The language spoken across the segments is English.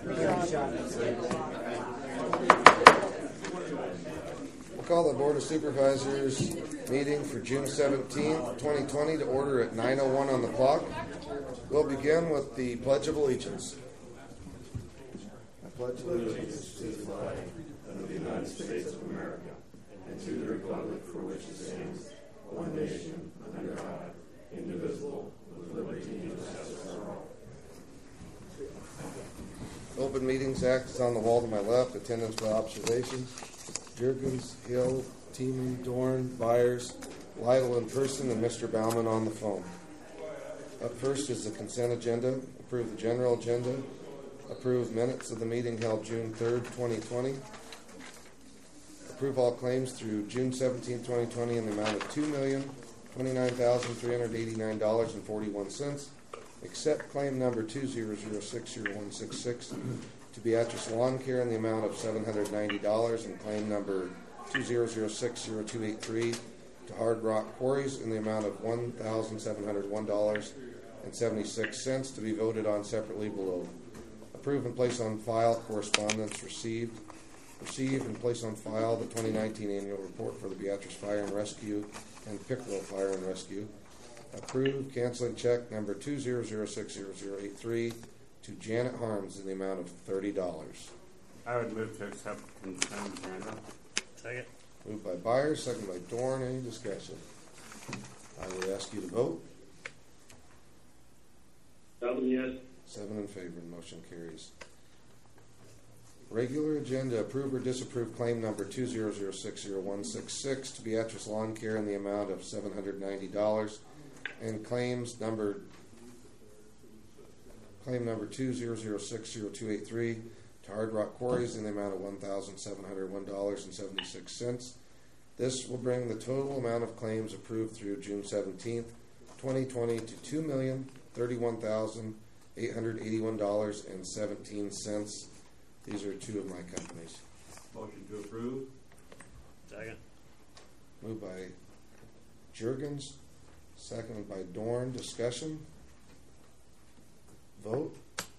We'll call the Board of Supervisors meeting for June 17th, 2020 to order at 9:01 on the clock. We'll begin with the Pledge of Allegiance. I pledge allegiance to the flag of the United States of America and to the republic for which it stands, one nation, under God, indivisible, with liberty and justice for all. Open Meetings Act is on the wall to my left. Attendance by observation. Juergens, Hill, Tiemann, Dorn, Byers, Lytle in person, and Mr. Bauman on the phone. Up first is the consent agenda. Approve the general agenda. Approve minutes of the meeting held June 3rd, 2020. Approve all claims through June 17, 2020 in the amount of $2,029,389.41, except claim number 200600166 to Beatrice Lawn Care in the amount of $790, and claim number 200600283 to Hard Rock Quarries in the amount of $1,701.76 to be voted on separately below. Approve and place on file correspondence received. Receive and place on file the 2019 annual report for the Beatrice Fire and Rescue and Pickerel Fire and Rescue. Approve canceling check number 200600083 to Janet Harms in the amount of $30. I would move to accept consent agenda. Second. Moved by Byers, second by Dorn. Any discussion? I would ask you to vote. 7 yes. 7 in favor. Motion carries. Regular agenda. Approve or disapprove claim number 200600166 to Beatrice Lawn Care in the amount of $790, and claim number 200600283 to Hard Rock Quarries in the amount of $1,701.76. This will bring the total amount of claims approved through June 17th, 2020 to $2,031,881.17. These are two of my companies. Motion to approve. Second. Moved by Juergens, seconded by Dorn. Discussion? Vote.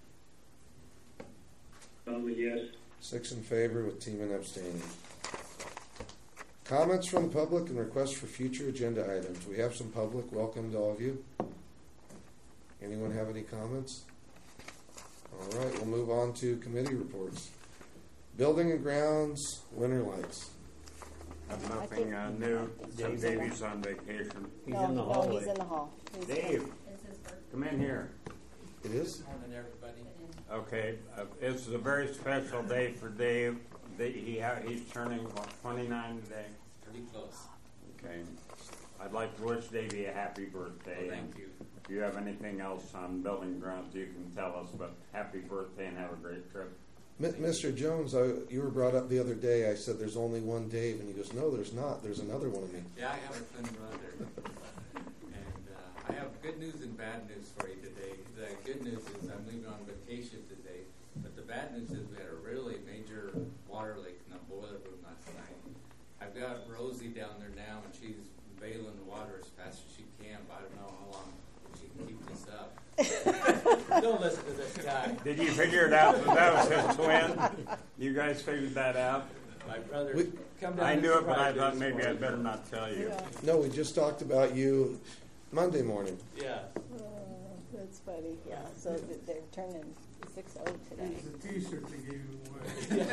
Yes. 6 in favor with Tiemann abstaining. Comments from the public and requests for future agenda items. We have some public. Welcome to all of you. Anyone have any comments? All right, we'll move on to committee reports. Building and Grounds, Winter Lights. Have nothing new. Except Davey's on vacation. He's in the hallway. He's in the hall. Dave, come in here. It is? Morning, everybody. Okay, this is a very special day for Dave. He's turning, 29 today? Pretty close. Okay. I'd like to wish Davey a happy birthday. Well, thank you. If you have anything else on building grounds, you can tell us, but happy birthday and have a great trip. Mr. Jones, you were brought up the other day. I said there's only one Dave, and he goes, no, there's not. There's another one of me. Yeah, I have a twin brother. And I have good news and bad news for you today. The good news is I'm leaving on vacation today, but the bad news is we had a really major water leak in the boiler room last night. I've got Rosie down there now, and she's bailing the water as fast as she can, but I don't know how long she can keep this up. Don't listen to this guy. Did you figure it out that was his twin? You guys figured that out? My brother, come down. I and knew it, but I surprise thought us maybe for I'd you. better not tell you. Yeah. No, we just talked about you Monday morning. Yeah. That's funny. Yeah, so they're turning 6-0 today. It's a t-shirt they gave away.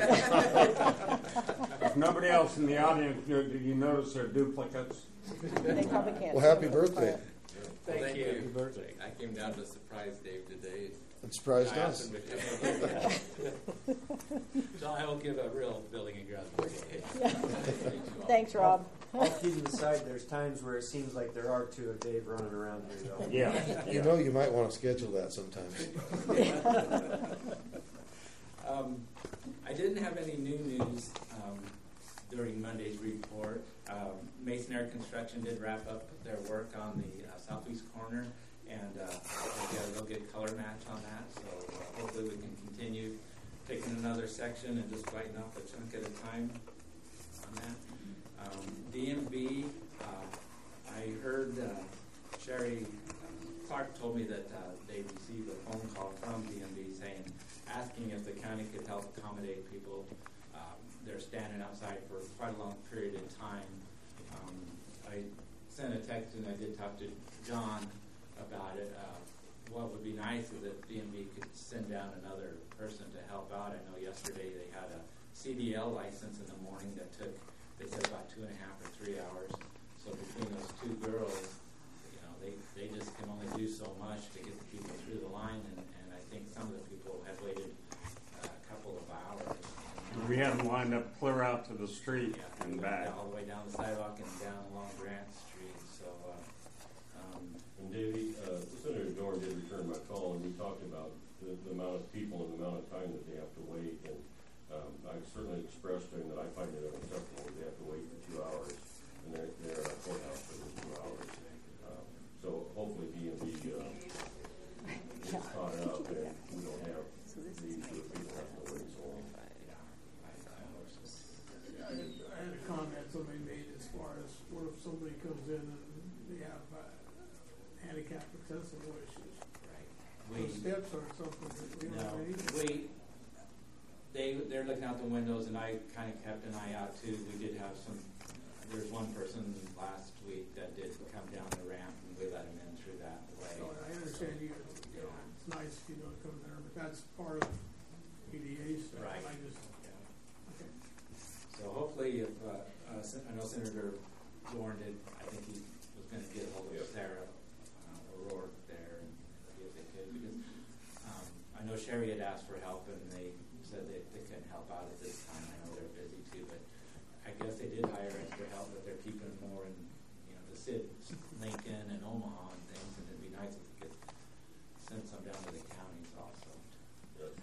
If nobody else in the audience, did you notice their duplicates? They probably can't. Well, happy birthday. Thank you. Happy birthday. I came down to surprise Dave today. It surprised I us. asked him if he- So I will give a real building and grounds. Thanks, Rob. All kidding aside, there's times where it seems like there are two of Dave running around here, though. Yeah. You know, you might want to schedule that sometimes. I didn't have any new news during Monday's report. Mason Air Construction did wrap up their work on the southeast corner, and they got a real good color match on that, so hopefully we can continue taking another section and just lighten up a chunk at a time on that. DMV, I heard Sherry Clark told me that they received a phone call from DMV saying asking if the county could help accommodate people. They're standing outside for quite a long period of time. I sent a text and I did talk to John about it. What would be nice is if DMV could send down another person to help out. I know yesterday they had a CDL license in the morning that took, they said, about 2.5 or 3 hours. So between those two girls, you know, they just can only do so much to get the people through the line, and I think some of the people had waited a couple of hours. We had them lined up clear out to the street and back. All the way down the sidewalk and down along Grant Street. So, And Davey, Senator Dorn did return my call, and we talked about the amount of people and the amount of time that they have to wait. And I certainly expressed to him that I find it unacceptable that they have to wait for 2 hours, and they're at a courthouse for those 2 hours. So hopefully DMV gets caught up, and we don't have these people having to wait so long. I had a comment somebody made as far as what if somebody comes in and they have handicap accessible issues? right. The steps aren't something that we don't have any. They're looking out the windows, and I kind of kept an eye out too. We did have some. There's one person last week that did come down the ramp, and we let him in through that way. So I understand you know, it's nice if you don't come there, but that's part of EDA stuff. Right. I just, Yeah. okay. So hopefully, if I know Senator Dorn did, I think he was going to get hold of Sarah O'Rourke there and see if they could, because I know Sherry had asked for help, and they said they couldn't help out at this time. I know they're busy too, but I guess they did hire extra help, but they're keeping more in, you know, the cities, Lincoln and Omaha and things, and it'd be nice if we could send some down to the counties also. Yes.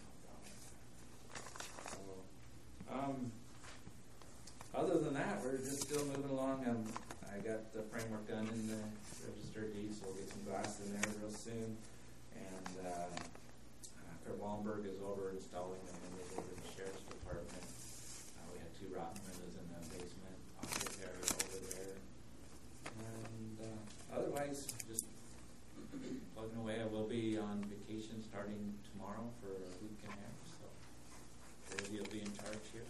Other than that, we're just still moving along. I got the framework done in the register of deeds, so we'll get some glass in there real soon. And Kurt Wallenberg is over installing the windows over in the sheriff's department. We had 2 rotten windows in the basement office area over there. And otherwise, just plugging away. I will be on vacation starting tomorrow for a week and a half, so Rosie will be in charge here.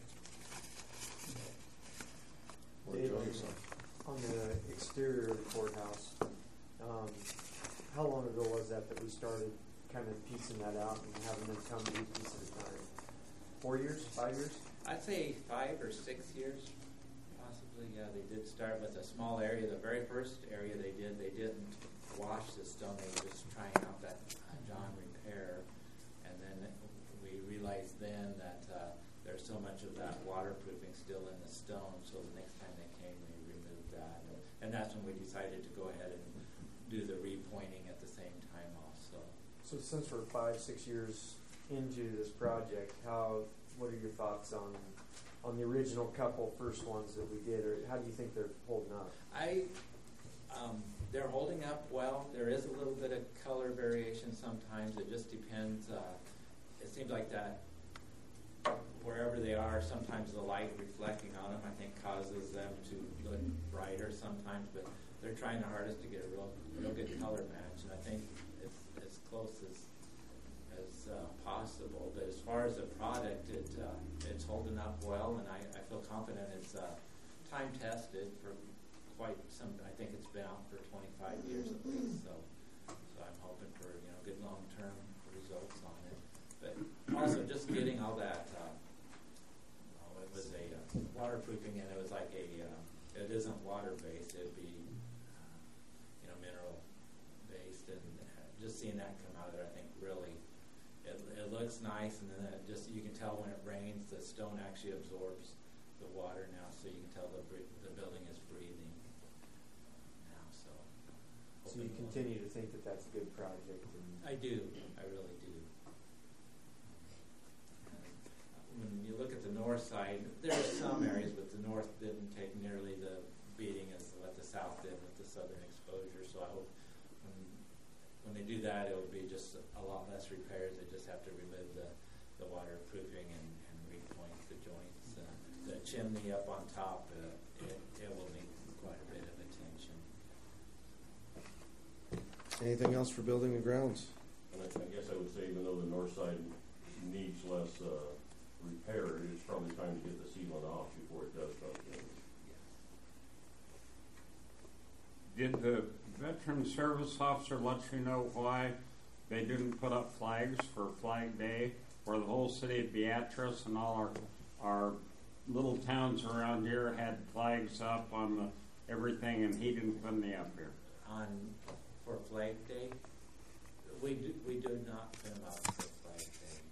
Dave, on the exterior of the courthouse, how long ago was that we started kind of piecing that out and having them come do a piece at a time? 4 years? 5 years? I'd say 5 or 6 years, possibly. Yeah, they did start with a small area. The very first area they didn't wash the stone. They were just trying out that John repair, and then we realized then that there's so much of that waterproofing still in the stone. So the next time they came, they removed that, and that's when we decided to go ahead and do the repointing at the same time also. So since we're 5-6 years into this project, what are your thoughts on the original couple first ones that we did, or how do you think they're holding up? They're holding up well. There is a little bit of color variation sometimes. It just depends. It seems like that wherever they are, sometimes the light reflecting on them, I think, causes them to look brighter sometimes. But they're trying their hardest to get a real good color match, and I think it's as close as possible. But as far as the product, it's holding up well, and I feel confident it's time tested for quite some. I think it's been out for 25 years at least, so I'm hoping for good long-term results on it. But also just getting all that. It was a waterproofing, and it was like it isn't water-based. It'd be mineral-based, and just seeing that come out of there, I think really. It looks nice, and then you can tell when it rains, the stone actually absorbs the water now, so you can tell the building is breathing now. So you continue to think that that's a good project? I do. I really do. When you look at the north side, there are some areas, but the north didn't take nearly the beating as what the south did with the southern exposure. So I hope when they do that, it will be just a lot less repairs. They just have to remove the waterproofing and repoint the joints. The chimney up on top, it will need quite a bit of attention. Anything else for building and grounds? And I guess I would say, even though the north side needs Did the veteran service officer let you know why they didn't put up flags for Flag Day, where the whole city of Beatrice and all our little towns around here had flags up on everything, and he didn't put any up here? For Flag Day, we do not put them out for Flag Day.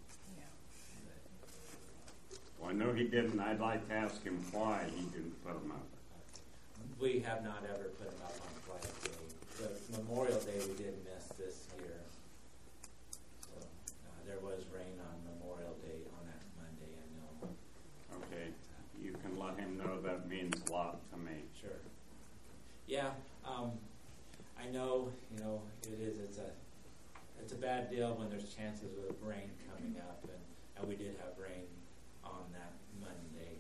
Well, I know he didn't. I'd like to ask him why he didn't put them up. We have not ever put them up on Flag Day. The Memorial Day we did miss this year. So there was rain on Memorial Day on that Monday, I know. Okay, you can let him know that means a lot to me. Sure. Yeah, I know. You know, it's a bad deal when there's chances of rain coming up, and we did have rain on that Monday.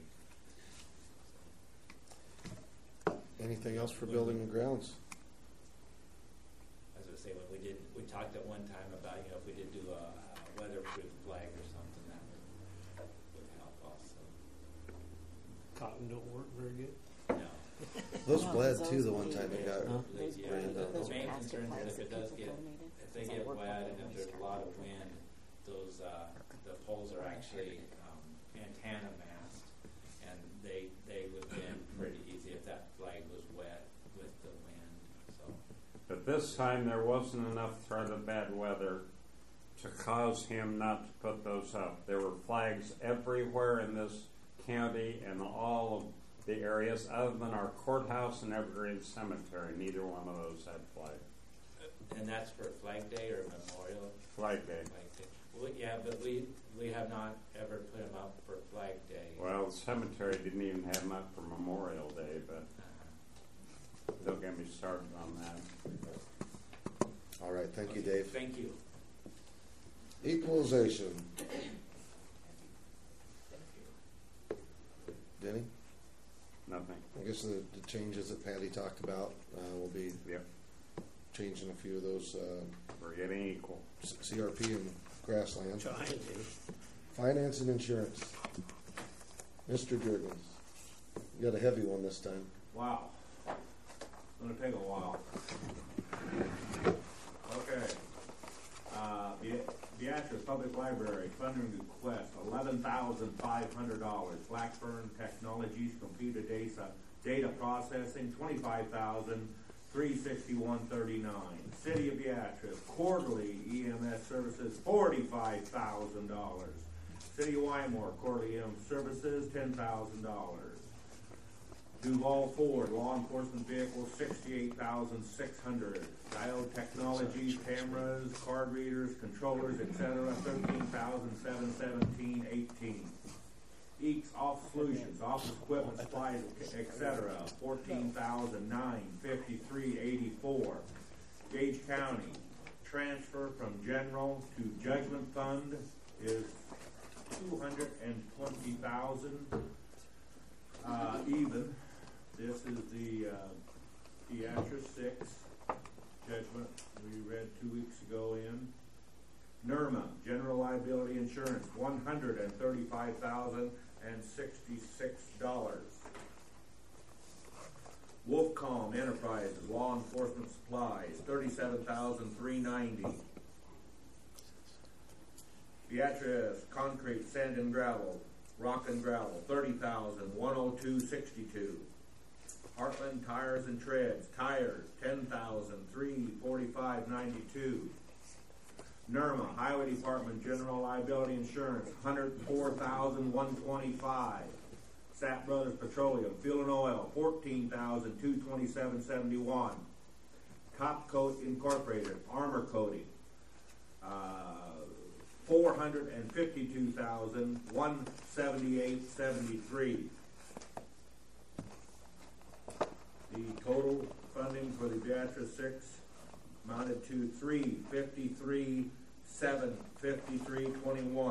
Anything else for building and grounds? As I say, we talked at one time about, if we did do a weatherproof flag or something, that would help also. Cotton don't work very good. No. Those No, bled those too the would one be- time it got. Those Yeah, rained the on. those main plastic concern flags is if it that does people get, donated, if they does that get work wet like and if those there's a kind? lot of wind, those the poles are actually antenna mast, and they would bend pretty easy if that flag was wet with the wind. So But this time there wasn't enough threat of bad weather to cause him not to put those up. There were flags everywhere in this county and all of the areas other than our courthouse and Evergreen Cemetery. Neither one of those had flags. and that's for Flag Day or Memorial Flag Day. Flag Day. Well, yeah, but we have not ever put them up for Flag Day. Well, the cemetery didn't even have them up for Memorial Day, but don't get me started on that. All right, thank you, Okay, Dave. Thank you. Equalization. Denny? Nothing. I guess the changes that Patty talked about will be Yep. changing a few of those We're getting equal. CRP and grassland. Trying to. Finance and insurance. Mr. Jurgens. You got a heavy one this time. Wow. It's going to take a while. Okay. Beatrice Public Library funding request $11,500. Blackburn Technologies computer data processing $25,361.39. City of Beatrice quarterly EMS services $45,000. City of Wymore quarterly EMS services $10,000. Duval Ford law enforcement vehicles $68,600. Diode Technologies cameras, card readers, controllers, etc. $13,717.18. Eeks Office Solutions office equipment supplies, etc. $14,953.84. Gage County transfer from general to judgment fund is $220,000 even. This is the Beatrice 6 judgment we read 2 weeks ago in. NERMA, General Liability Insurance, $135,066. Wolfcom Enterprises, Law Enforcement Supplies, $37,390. Beatrice Concrete, Sand and Gravel, Rock and Gravel, $30,102.62. Heartland Tires and Treads, tires, $10,345.92. NERMA, Highway Department General Liability Insurance, $104,125. Sapp Brothers Petroleum, Fuel and Oil, $14,227.71. Top Coat Incorporated, Armor Coating, $452,178.73. The total funding for the Beatrice 6 amounted to $353,753.21.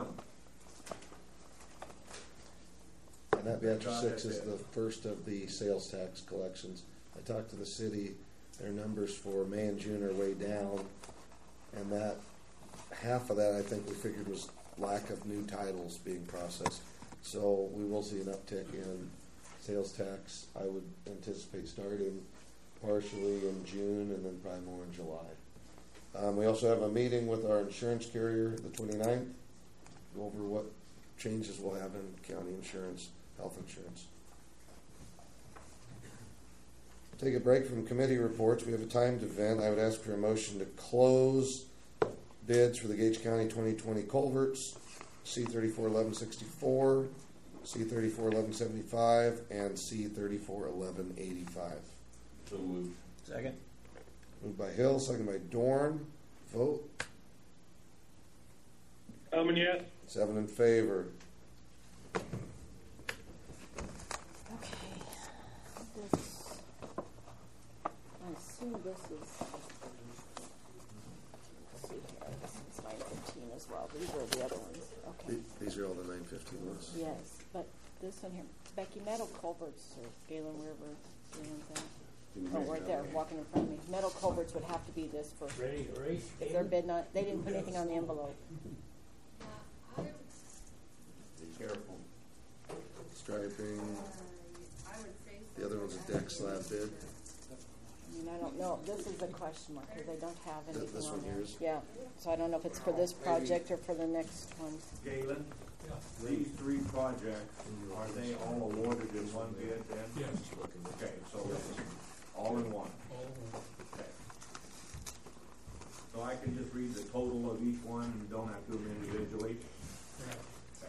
And that Beatrice 6 is the first of the sales tax collections. I talked to the city. Their numbers for May and June are way down. And that half of that I think we figured was lack of new titles being processed. So we will see an uptick in sales tax. I would anticipate starting partially in June, and then probably more in July. We also have a meeting with our insurance carrier the 29th, go over what changes we'll have in county insurance, health insurance. Take a break from committee reports. We have a timed event. I would ask for a motion to close bids for the Gage County 2020 culverts, C341164, C341175, and C341185. So moved. Second. Moved by Hill, second by Dorn. Vote. Bowman, yes. 7 in favor. Okay. This, I assume this is, let's see here, this is 915 as well. These are the other ones. Okay. These are all the 915 ones. Yes, but this one here, Becky, metal culverts or Galen River, Galen thing. Oh, right there, walking in front of me. Metal culverts would have to be this for, Ready to race? if they're bidding on, they didn't put anything on the envelope. Be careful. Striping. The other one's a deck slab bid. I mean, I don't know, this is a question mark, because they don't have anything This on one there. here is? Yeah, so I don't know if it's for this project or for the next one. Galen, these three projects, are they all awarded in one bid then? Yes. Okay, so it's all in one. Okay. So I can just read the total of each one and don't have to do them individually? Okay.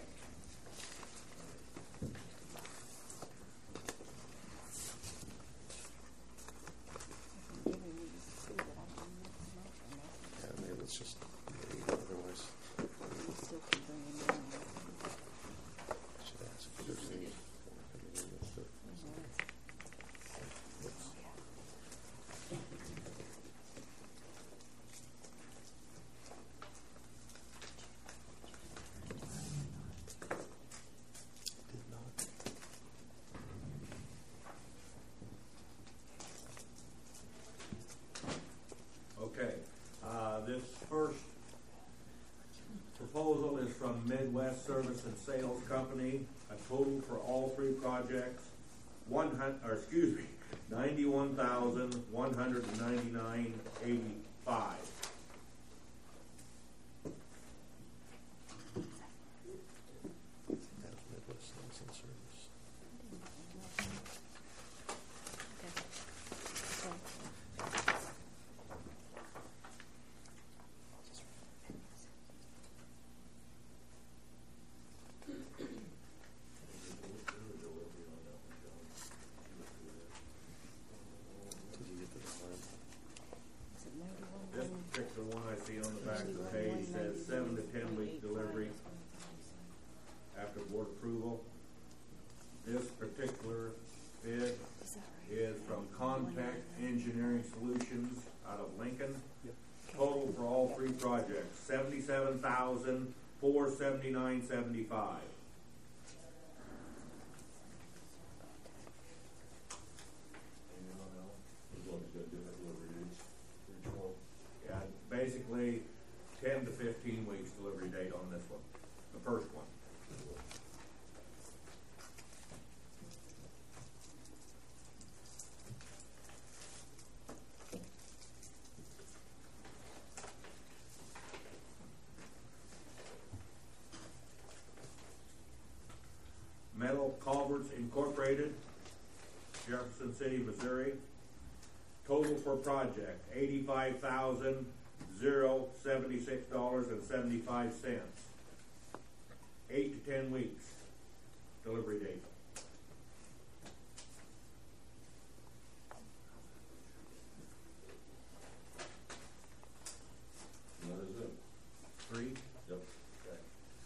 Yeah, maybe it's just otherwise. Should ask if there's any. Did not. Okay, this first proposal is from Midwest Service and Sales Company, a total for all three projects, $91,199.85. That was Midwest Sales and Service. Did you get the time? This particular one I see on the back of the page says 7 to 10 week delivery after board approval. This particular bid is from Contact Engineering Solutions out of Lincoln. Total for all three projects, $77,479.75. As long as you got different delivery dates for each one. Yeah, basically 10 to 15 weeks delivery date on this one, the first one. Metal Culverts Incorporated, Jefferson City, Missouri. Total for project, $85,076.75. 8 to 10 weeks delivery date. And that is it. 3. Yep. Okay.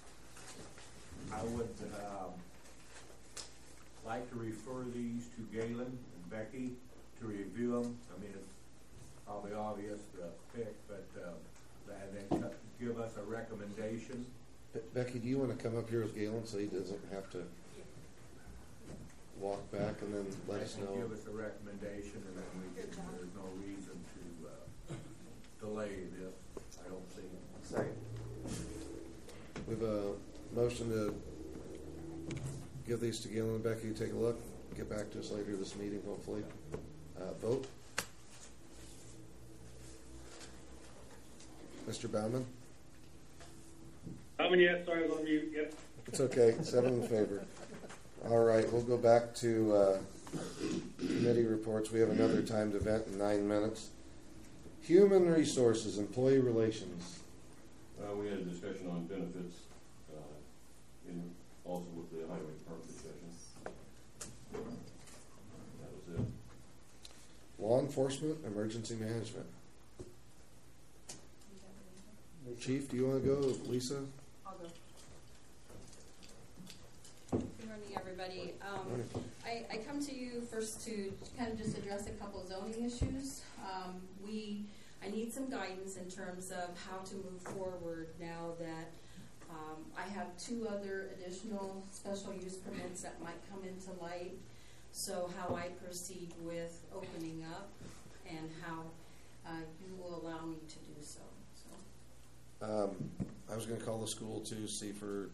I would like to refer these to Galen and Becky to review them. I mean, it's probably obvious the pick, but and then give us a recommendation. Becky, do you want to come up here with Galen so he doesn't have to walk back and then let us know? Give us a recommendation, and then there's no reason to delay this, I don't see. Second. We have a motion to give these to Galen and Becky to take a look, get back to us later this meeting, hopefully. Vote. Mr. Baumann? Yes, sorry, I was on mute, yep. It's okay, 7 in favor. All right, we'll go back to committee reports. We have another timed event in 9 minutes. Human Resources, Employee Relations. We had a discussion on benefits, also with the highway department discussion. That was it. Law Enforcement, Emergency Management. Chief, do you want to go? Lisa? I'll go. Good morning, everybody. I come to you first to kind of just address a couple zoning issues. I need some guidance in terms of how to move forward now that I have 2 other additional special use permits that might come into light. So how I proceed with opening up and how you will allow me to do so. I was going to call the school to see for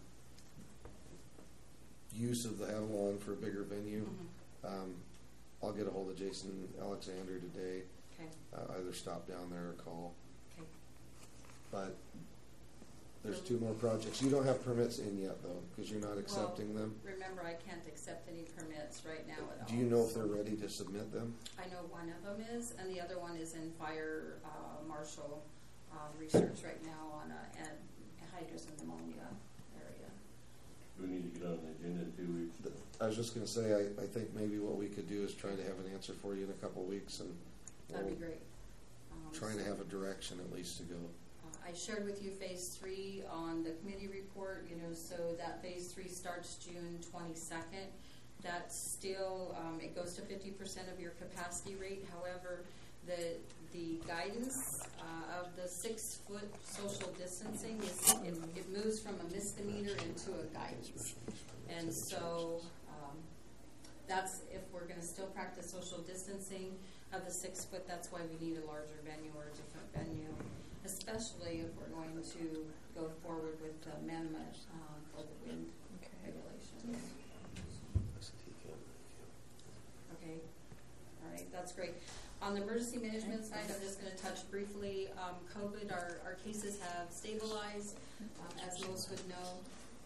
use of the Avalon for a bigger venue. Mm-hmm. I'll get a hold of Jason Alexander today. Okay. Either stop down there or call. Okay. But there's 2 more projects. You don't have permits in yet, though, because you're not accepting them. Remember, I can't accept any permits right now at all. Do you know if they're ready to submit them? I know one of them is, and the other one is in fire marshal research right now on hydrous and pneumonia area. Do we need to get on the agenda in 2 weeks? I was just going to say, I think maybe what we could do is try to have an answer for you in a couple of weeks, and That'd be great. Trying to have a direction at least to go. I shared with you phase 3 on the committee report, so that phase 3 starts June 22nd. That's still, it goes to 50% of your capacity rate. However, the guidance of the 6-foot social distancing it moves from a misdemeanor into a guidance. And so that's if we're going to still practice social distancing of the 6 foot. That's why we need a larger venue or a different venue, especially if we're going to go forward with the amendment for the wind regulations. Okay. All right. That's great. On the emergency management side, I'm just going to touch briefly. COVID, our cases have stabilized, as most would know.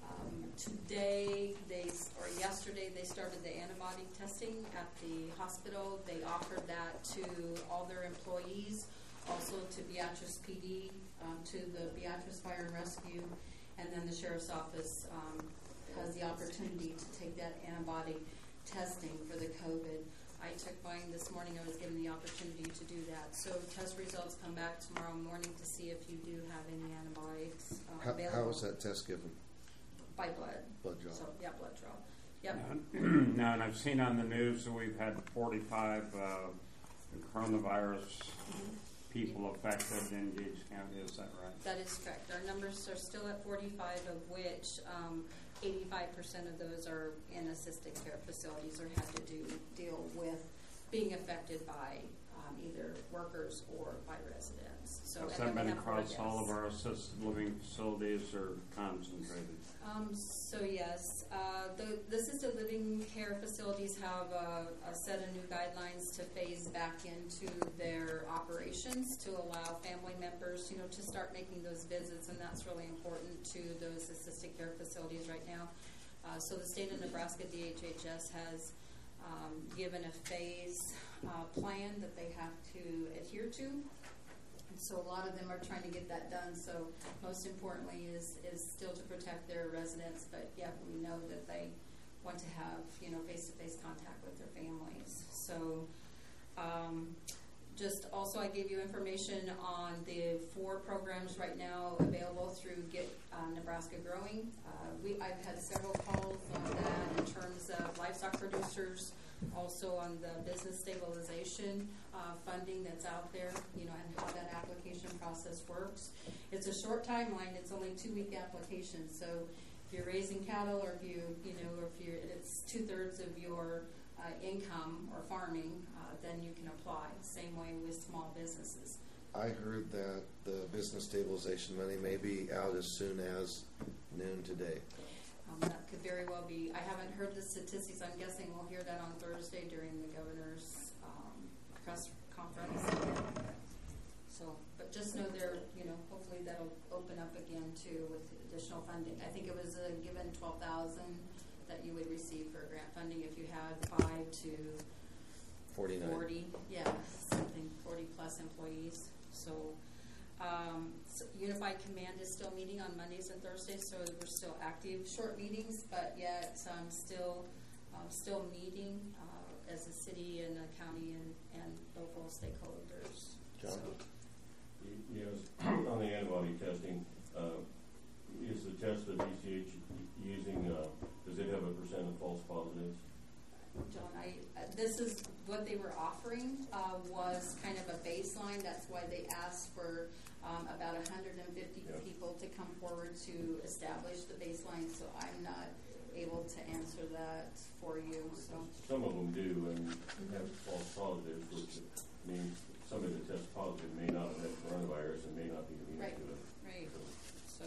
Yesterday, they started the antibody testing at the hospital. They offered that to all their employees, also to Beatrice PD, to the Beatrice Fire and Rescue, and then the Sheriff's Office has the opportunity to take that antibody testing for the COVID. I took mine this morning. I was given the opportunity to do that. So test results come back tomorrow morning to see if you do have any antibiotics available. How was that test given? By blood. Blood draw. So, yeah, blood draw. Yep. Now, and I've seen on the news that we've had 45 coronavirus people affected in Gage County. Is that right? That is correct. Our numbers are still at 45, of which 85% of those are in assisted care facilities or have to deal with being affected by either workers or by residents. So has that been across all of our assisted living facilities or concentrated? So yes, the assisted living care facilities have a set of new guidelines to phase back into their operations to allow family members, to start making those visits, and that's really important to those assisted care facilities right now. So the state of Nebraska DHHS has given a phase plan that they have to adhere to. And so a lot of them are trying to get that done. So most importantly is still to protect their residents, but yet we know that they want to have, face-to-face contact with their families. So just also I gave you information on the 4 programs right now available through Get Nebraska Growing. I've had several calls on that in terms of livestock producers, also on the business stabilization funding that's out there, and how that application process works. It's a short timeline. It's only 2-week application. So if you're raising cattle, or if it's 2/3 of your income or farming, then you can apply. Same way with small businesses. I heard that the business stabilization money may be out as soon as noon today. That could very well be. I haven't heard the statistics. I'm guessing we'll hear that on Thursday during the governor's press conference. So, but just know they're, hopefully that'll open up again too with additional funding. I think it was given $12,000 that you would receive for grant funding if you had 5 to 49. 40, something 40 plus employees. So, Unified Command is still meeting on Mondays and Thursdays, so we're still active, short meetings, but yet still meeting as a city and a county and local stakeholders. John? So, Yes, on the antibody testing, is the test that ECH using, does it have a % of false positives? John, this is what they were offering was kind of a baseline. That's why they asked for about 150 people to come forward to establish the baseline. So I'm not able to answer that for you. So some of them do and have false positives, which means somebody that tests positive may not have had coronavirus and may not be immune to it. Right. So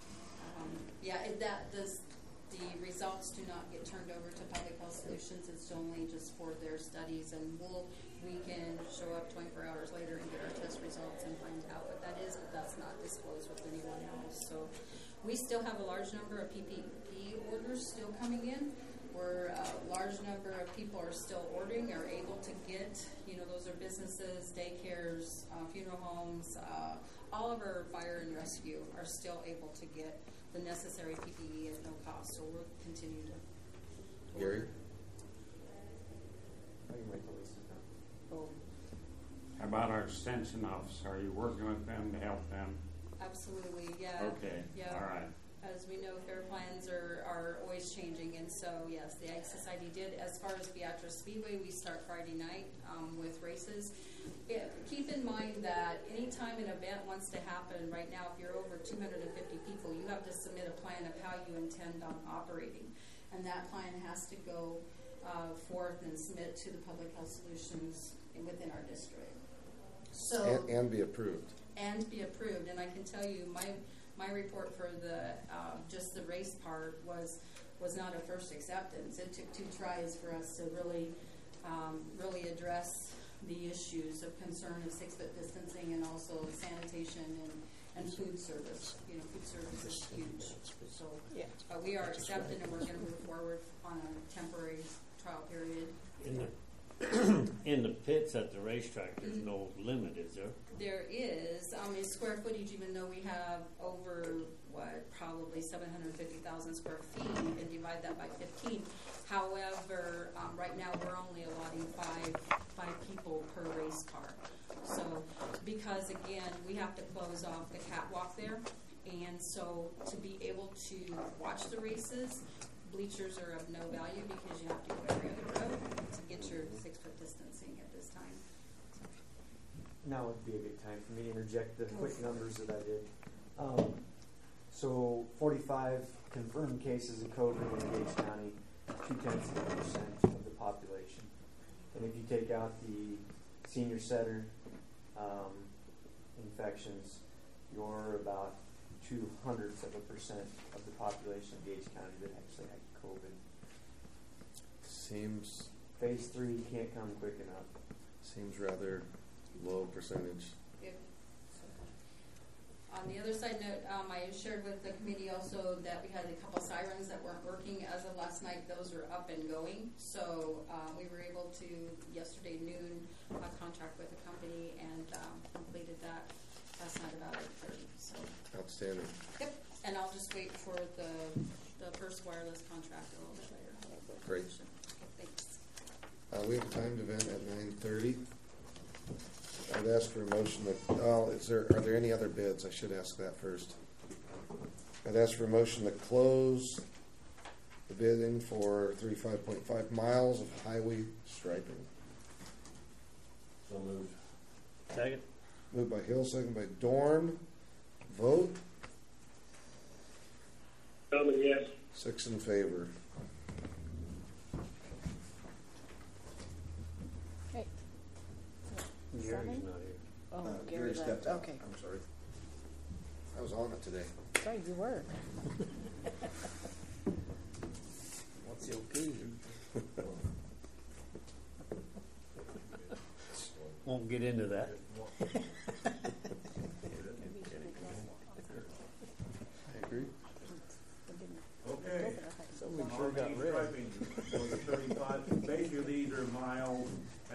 the results do not get turned over to Public Health Solutions. It's only just for their studies, and we can show up 24 hours later and get our test results and find out what that is, but that's not disclosed with anyone else. So we still have a large number of PPE orders still coming in, where a large number of people are still ordering, are able to get, those are businesses, daycares, funeral homes, all of our fire and rescue are still able to get the necessary PPE at no cost. So we'll continue to. Gary? I can wait till this is done. Oh, How about our extension office? Are you working with them to help them? absolutely, yeah. Okay, Yeah. all right. As we know, fair plans are always changing, and so yes, the Ag Society did. As far as Beatrice Speedway, we start Friday night with races. Keep in mind that anytime an event wants to happen, right now, if you're over 250 people, you have to submit a plan of how you intend on operating, and that plan has to go forth and submit to the Public Health Solutions within our district. So And be approved. And be approved, and I can tell you, my report for the just the race part was not a first acceptance. It took 2 tries for us to really address the issues of concern of 6-foot distancing and also sanitation and food service. Food service is huge. So we are accepted, and we're going to move forward on a temporary trial period. In the pits at the racetrack, there's no limit, is there? There is. In square footage, even though we have over, probably 750,000 square feet, and divide that by 15. However, right now we're only allotting five people per race car. So, because again, we have to close off the catwalk there, and so to be able to watch the races, bleachers are of no value because you have to go every other row to get your 6-foot distancing at this time. Now would be a good time for me to interject the quick numbers that I did. So 45 confirmed cases of COVID in Gage County, 0.2% of the population. And if you take out the senior center infections, you're about 0.02% of the population of Gage County that actually had COVID. Seems Phase 3 can't come quick enough. Seems rather low percentage. On the other side note, I shared with the committee also that we had a couple sirens that weren't working as of last night. Those are up and going. So we were able to, yesterday noon, contract with the company and completed that last night about 8:30. So. Outstanding. Yep. And I'll just wait for the first wireless contract a little bit later. Great. Okay, thanks. We have a timed event at 9:30. I'd ask for a motion that, are there any other bids? I should ask that first. I'd ask for a motion to close the bidding for 35.5 miles of highway striping. So moved. Second. Moved by Hill, second by Dorn. Vote. Feldman, yes. 6 in favor. Okay. Gary's 7? not here. Oh, Gary Gary stepped left. out. Okay. I'm sorry. I was on it today. Sorry, you were. What's the occasion? Won't get into that.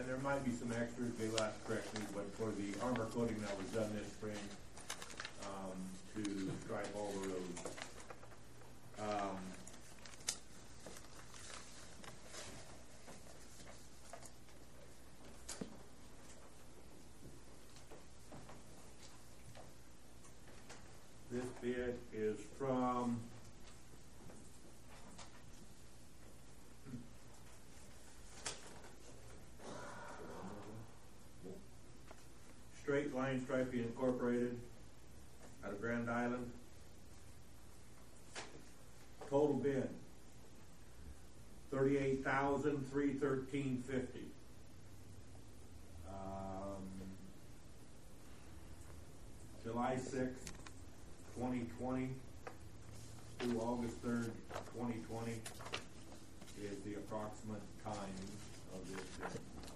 there might be some extras, they will have to correct me, but for the armor coating that was done this spring, to stripe all the roads. This bid is from Straight Line Striping Incorporated out of Grand Island. Total bid $38,313.50. July 6th, 2020 through August 3rd, 2020 is the approximate time of this bid.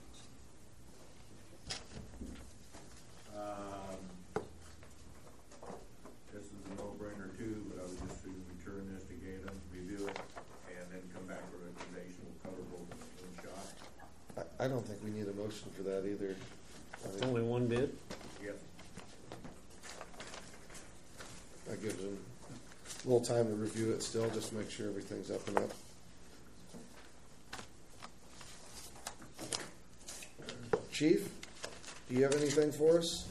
This is a no-brainer too, but I would just soon return this to Galen, review it, and then come back with a recommendation. We'll cover both in one shot. I don't think we need a motion for that either. It's only one bid? Yes. That gives them a little time to review it still, just to make sure everything's up and up. Chief, do you have anything for us?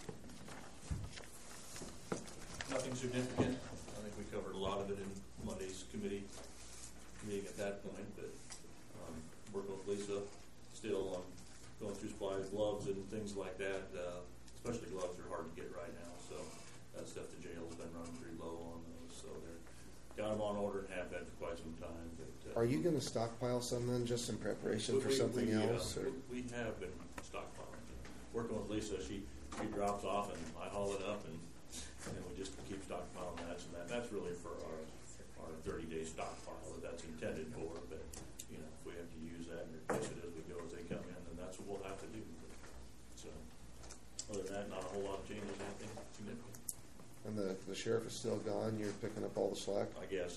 Nothing significant. I think we covered a lot of it in Monday's committee meeting at that point, but working with Lisa still on going through supplies, gloves and things like that. Especially gloves are hard to get right now, so that stuff the jail's been running pretty low on those. So they're got them on order and have been for quite some time. But, are you going to stockpile some then, just in preparation for something else? We have been stockpiling. Working with Lisa, she drops off and I haul it up and we just keep stockpiling that. So that's really for our 30-day stockpile that that's intended for. But if we have to use that and replace it as we go as they come in, then that's what we'll have to do. So other than that, not a whole lot of changes, anything significant. And the sheriff is still gone. You're picking up all the slack. I guess.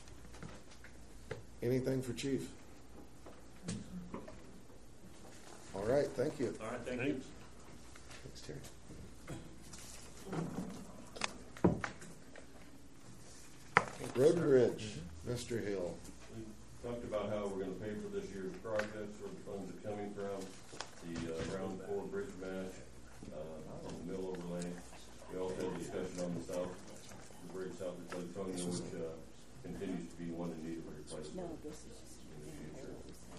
Anything for Chief? All right, thank you. All right, thank you. Thanks, Terry. Road and Bridge, Mr. Hill. We talked about how we're going to pay for this year's projects, where the funds are coming from, the Round 4 bridge match, on the mill overlay. We also had a discussion on the bridge south of California, which continues to be one in need of replacement in the future.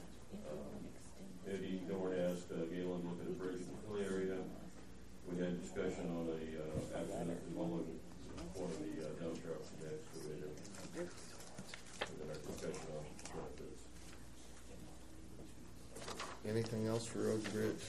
Eddie Dorn asked Galen to look at a bridge in the Philly area. We had discussion on a accident involving one of the dump trucks in the excavator. And then our discussion on benefits. Anything else for Road and Bridge?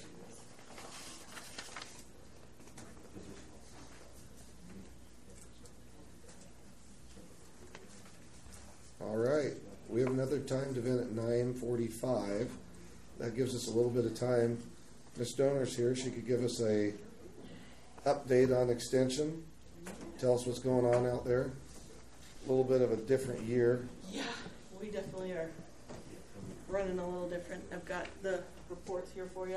All right, we have another timed event at 9:45. That gives us a little bit of time. Ms. Stoner's here. She could give us a update on extension. Tell us what's going on out there. A little bit of a different year. Yeah, we definitely are running a little different. I've got the reports here for you.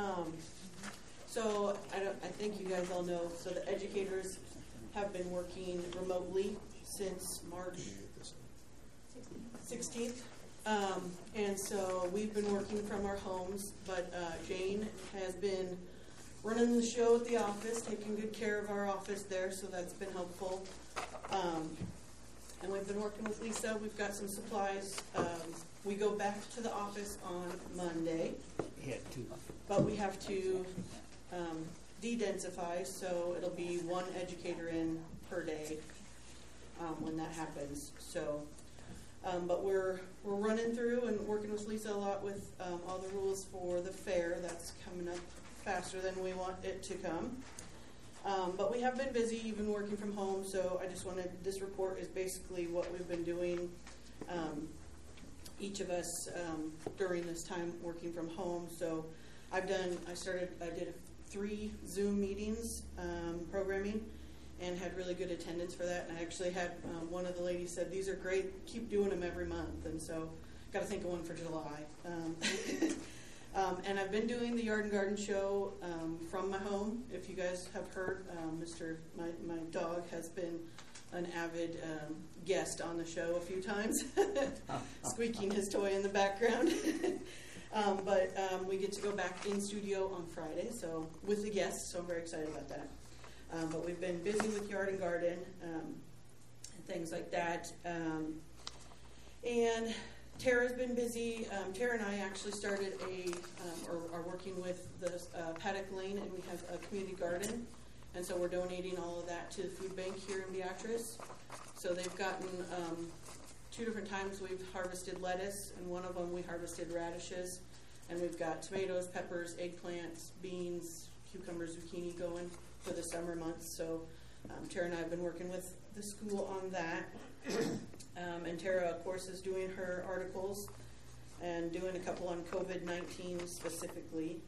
So I think you guys all know. So the educators have been working remotely since March 16th. And so we've been working from our homes, but Jane has been running the show at the office, taking good care of our office there, so that's been helpful. And we've been working with Lisa. We've got some supplies. We go back to the office on Monday, but we have to de-densify, so it'll be one educator in per day when that happens. So. But we're running through and working with Lisa a lot with all the rules for the fair. That's coming up faster than we want it to come. But we have been busy, even working from home. So I just wanted, this report is basically what we've been doing, each of us during this time working from home. So I did 3 Zoom meetings, programming, and had really good attendance for that. And I actually had one of the ladies said, "These are great, keep doing them every month." And so got to think of one for July. And I've been doing the Yard and Garden show from my home. If you guys have heard, my dog has been an avid guest on the show a few times, squeaking his toy in the background. But we get to go back in studio on Friday, so with the guests, so I'm very excited about that. But we've been busy with Yard and Garden and things like that. And Tara's been busy. Tara and I actually started or are working with the Paddock Lane, and we have a community garden. And so we're donating all of that to the food bank here in Beatrice. So they've gotten 2 different times we've harvested lettuce, and one of them we harvested radishes. And we've got tomatoes, peppers, eggplants, beans, cucumbers, zucchini going for the summer months. So Tara and I have been working with the school on that. And Tara, of course, is doing her articles and doing a couple on COVID-19 specifically.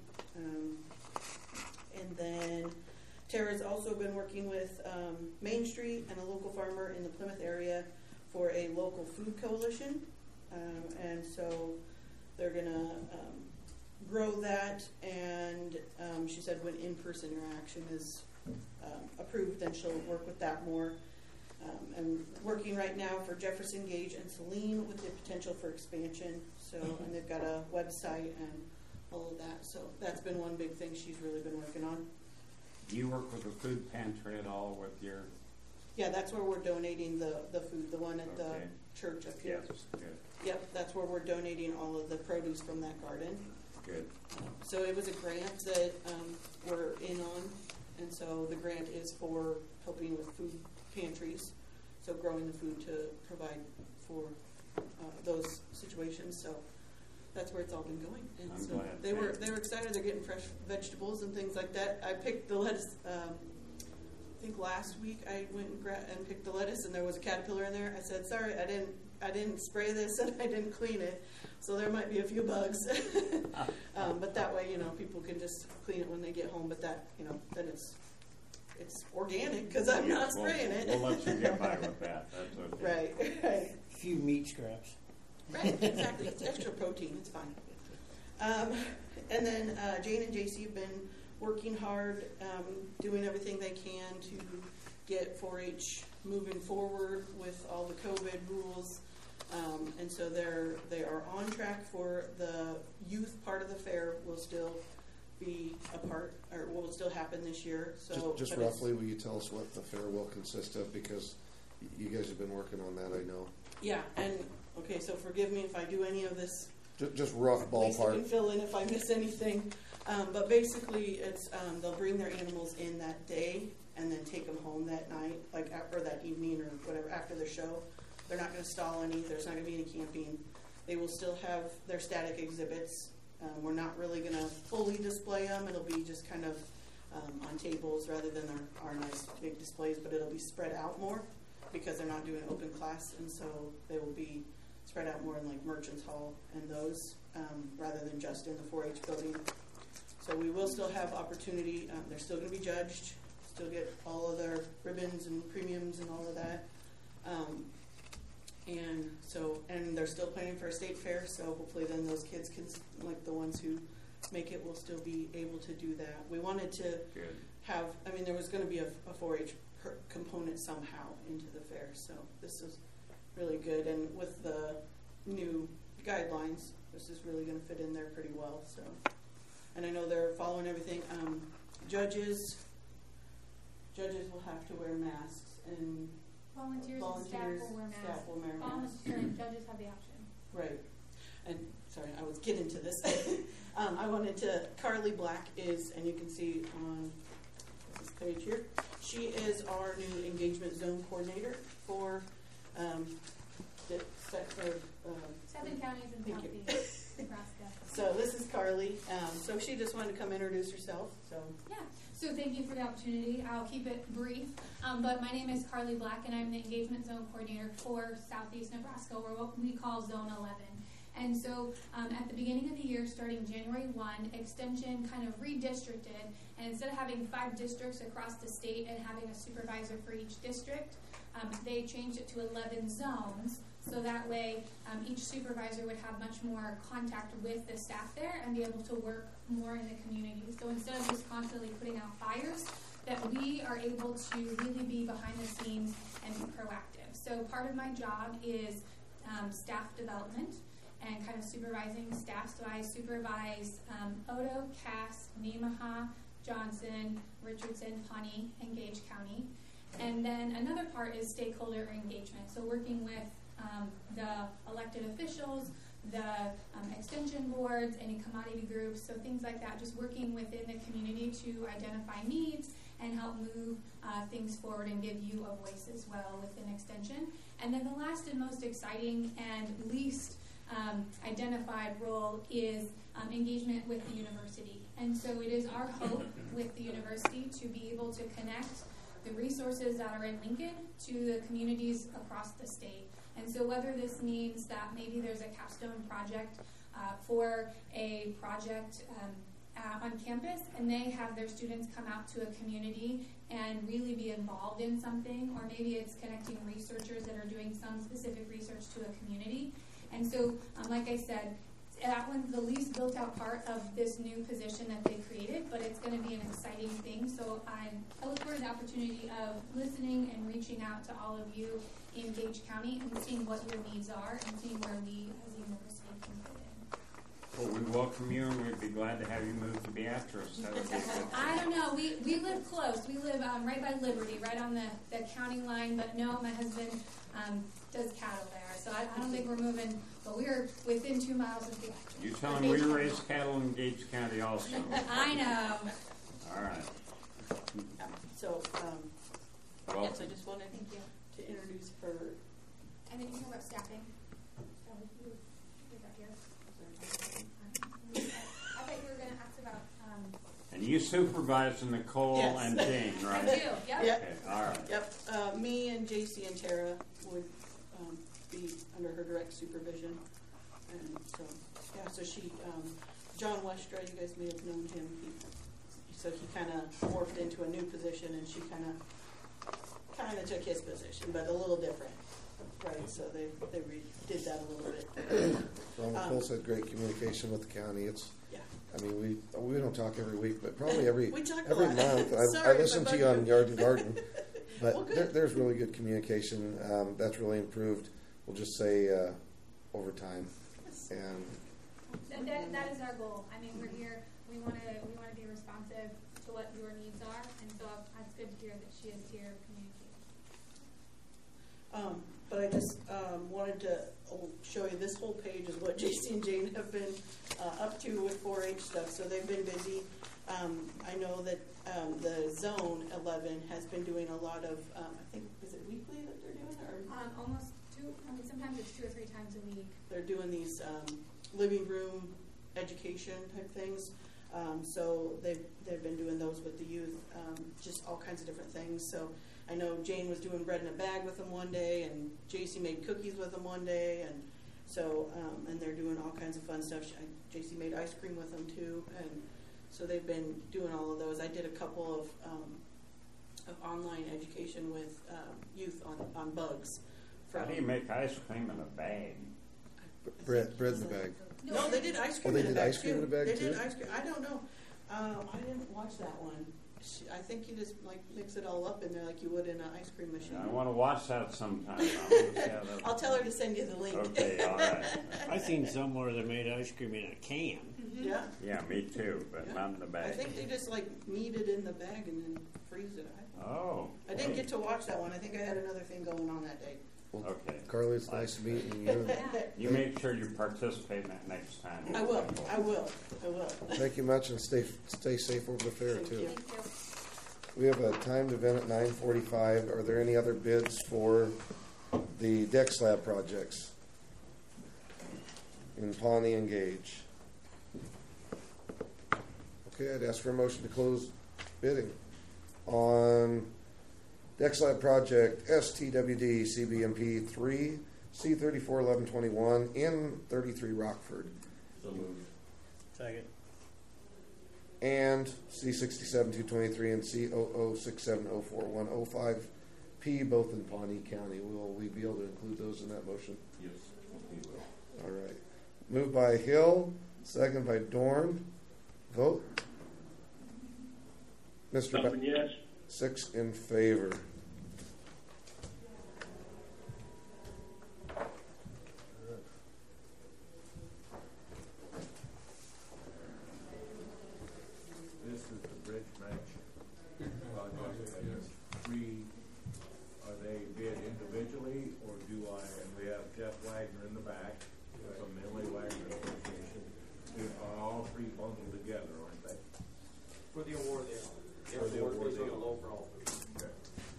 And then Tara's also been working with Main Street and a local farmer in the Plymouth area for a local food coalition. And so they're going to grow that. And she said when in-person interaction is approved, then she'll work with that more. And working right now for Jefferson Gage and Saline with the potential for expansion. So, and they've got a website and all of that. So that's been one big thing she's really been working on. Do you work with the food pantry at all with your? Yeah, that's where we're donating the food, the one at the church up here. Yes, good. Yep, that's where we're donating all of the produce from that garden. Good. So it was a grant that we're in on, and so the grant is for helping with food pantries, so growing the food to provide for those situations. So that's where it's all been going. And I'm so glad. they were excited. They're getting fresh vegetables and things like that. I picked the lettuce. I think last week I went and picked the lettuce, and there was a caterpillar in there. I said, "Sorry, I didn't spray this and I didn't clean it, so there might be a few bugs." But that way, people can just clean it when they get home. But that, then it's organic because I'm not spraying it. We'll let you get by with that. That's okay. Right. A few meat scraps. Right, exactly. It's extra protein. It's fine. And then Jane and JC have been working hard, doing everything they can to get 4-H moving forward with all the COVID rules. And so they are on track for the youth part of the fair will still be a part, or will still happen this year. So just roughly, will you tell us what the fair will consist of? Because you guys have been working on that, I know. Yeah, and okay, so forgive me if I do any of this. Just rough ballpark. Lisa can fill in if I miss anything. But basically, it's they'll bring their animals in that day and then take them home that night, or that evening or whatever after the show. They're not going to stall any. There's not going to be any camping. They will still have their static exhibits. We're not really going to fully display them. It'll be just kind of on tables rather than our nice big displays, but it'll be spread out more because they're not doing open class, and so they will be spread out more in like Merchants Hall and those rather than just in the 4-H building. So we will still have opportunity. They're still going to be judged, still get all of their ribbons and premiums and all of that. And they're still planning for a state fair, so hopefully then those kids can, like the ones who make it, will still be able to do that. We wanted to have, there was going to be a 4-H component somehow into the fair, so this is really good. And with the new guidelines, this is really going to fit in there pretty well. So, and I know they're following everything. Judges will have to wear masks, and volunteers and staff will wear masks. Judges have the option. Right. And sorry, I was getting to this. Carly Black is, and you can see on this page here, she is our new engagement zone coordinator for the 7 counties in Southeast Nebraska. So this is Carly. So she just wanted to come introduce herself. So thank you for the opportunity. I'll keep it brief. But my name is Carly Black, and I'm the engagement zone coordinator for Southeast Nebraska, or what we call Zone 11. And so at the beginning of the year, starting January 1, Extension kind of redistricted, and instead of having 5 districts across the state and having a supervisor for each district, they changed it to 11 zones So that way, each supervisor would have much more contact with the staff there and be able to work more in the community. So instead of just constantly putting out fires, that we are able to really be behind the scenes and be proactive. So part of my job is staff development and kind of supervising staff. So I supervise Odo, Cass, Nemaha, Johnson, Richardson, Pawnee, and Gage County. And then another part is stakeholder engagement. So working with the elected officials, the extension boards, any commodity groups, so things like that, just working within the community to identify needs and help move things forward and give you a voice as well within extension. And then the last and most exciting and least identified role is engagement with the university. And so it is our hope with the university to be able to connect the resources that are in Lincoln to the communities across the state. And so whether this means that maybe there's a capstone project for a project on campus and they have their students come out to a community and really be involved in something, or maybe it's connecting researchers that are doing some specific research to a community. And so, like I said, that one's the least built out part of this new position that they created, but it's going to be an exciting thing. So I look forward to the opportunity of listening and reaching out to all of you in Gage County and seeing what your needs are and seeing where we as a university can fit in. Well, we welcome you, and we'd be glad to have you move to Beatrice. That would be good. I don't know. We live close. We live right by Liberty, right on the county line. But no, my husband does cattle there. So I don't think we're moving, but we're within 2 miles of Beatrice. You tell him we raise cattle in Gage County also. I know. All right. So, Well, yes, I just wanted to introduce her. And then you talk about staffing. I thought you were going to ask about. and you supervise Nicole Yes. and Jane, right? I do. Yep. Yep. Okay, all right. Yep. Me and JC and Tara would be under her direct supervision. And so, yeah, so she, John Westra, you guys may have known him. So he kind of morphed into a new position, and she kind of took his position, but a little different. Right, so they redid that a little bit. Well, Nicole's had great communication with the county. It's, Yeah. I mean, we don't talk every week, but probably every We talk a every lot. month. I Sorry, listen my to you on bugger. Yard and Garden, but Well, good. there's really good communication. That's really improved. We'll just say over time, and That is our goal. I mean, we're here. We want to be responsive to what your needs are, and so it's good to hear that she is here communicating. But I just wanted to show you this whole page is what JC and Jane have been up to with 4-H stuff. So they've been busy. I know that the Zone 11 has been doing a lot of, I think, is it weekly that they're doing it? Or Almost 2. I mean, sometimes it's 2 or 3 times a week. they're doing these living room education type things. So they've been doing those with the youth, just all kinds of different things. So I know Jane was doing bread in a bag with them one day, and JC made cookies with them one day, and so and they're doing all kinds of fun stuff. JC made ice cream with them too, and so they've been doing all of those. I did a couple of online education with youth on bugs. How do you make ice cream in a bag? bread in the bag. No, they did ice cream. Oh, they in a did bag ice cream too. in a bag They too? did ice cream. I don't know. I didn't watch that one. I think you just like mix it all up in there like you would in an ice cream machine. I want to watch that sometime. I'll tell her to send you the link. Okay, all right. I seen somewhere they made ice cream in a can. Yeah. Yeah, me too, but not in the I bag. think they just like knead it in the bag and then freeze it. Oh. I didn't get to watch that one. I think I had another thing going on that day. Well, Okay. Carly, it's nice meeting you. You make sure you participate in that next time. I will. I will. Thank you much, and stay safe over the fair Thank too. you. We have a timed event at 9:45. Are there any other bids for the deck slab projects in Pawnee and Gage? Okay, I'd ask for a motion to close bidding on deck slab project STWD CBMP 3 C341121 in 33 Rockford So moved. Second. and C67-223 and C006704-105 P, both in Pawnee County. Will we be able to include those in that motion? Yes, we will. All right. Moved by Hill, second by Dorn. Vote. Mr. Sullivan, yes. 6 in favor. This is the bridge match project. Are they bid individually, or do I, and we have Jeff Wagner in the back from the Emily Wagner Association. Are all three bundled together, aren't they? For the award, they are. For the award, they on the are. low for all three. Okay.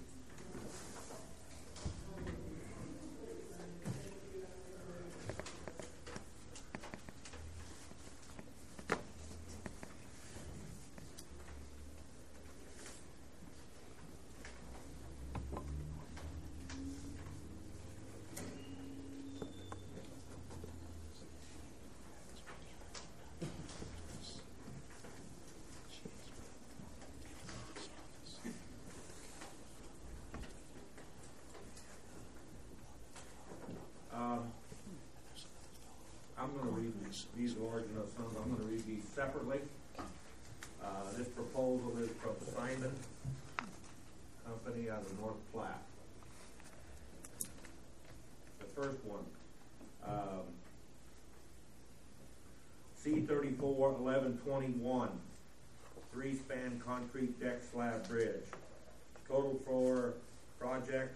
I'm going to read these ordinance sums. I'm going to read these separately. This proposal is from Simon Company out of North Platte. The first one, C-34-1121, 3-span concrete deck slab bridge. Total for project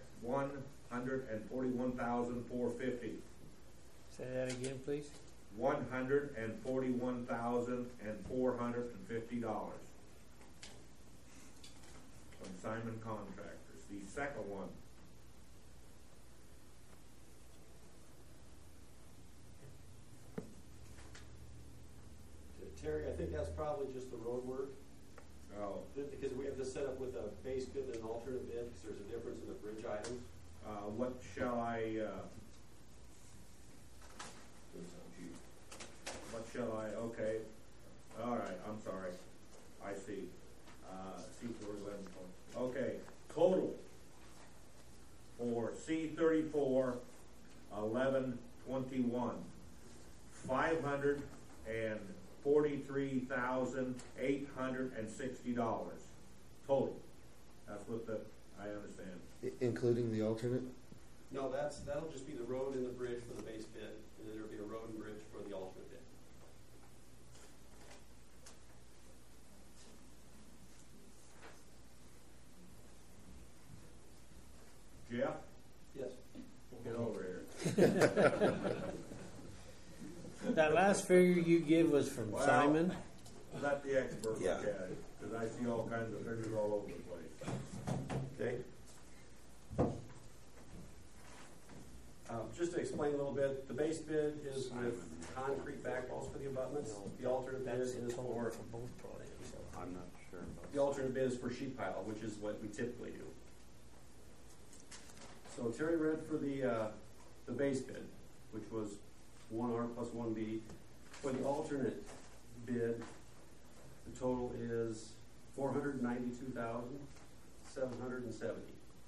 $141,450. Say that again, please. $141,450 from Simon Contractors. The second one, Terry, I think that's probably just the road work. oh, Because we have this set up with a base bid and an alternate bid, because there's a difference in the bridge items. what shall I, okay, all right, I'm sorry, I see, C-411, okay, total for C-34-1121, $543,860 total. That's what I understand. Including the alternate? No, that'll just be the road and the bridge for the base bid, and then there'll be a road and bridge for the alternate bid. Jeff? Yes. Get over here. That last figure you give was from Well, Simon? Let the expert Yeah. look at it, because I see all kinds of figures all over the place. Okay. Just to explain a little bit, the base bid is with concrete backfalls for the abutments. The alternate bid is for both projects. I'm not sure about the alternate bid is for sheet pile, which is what we typically do. So Terry read for the base bid, which was 1R plus 1B. For the alternate bid, the total is $492,770.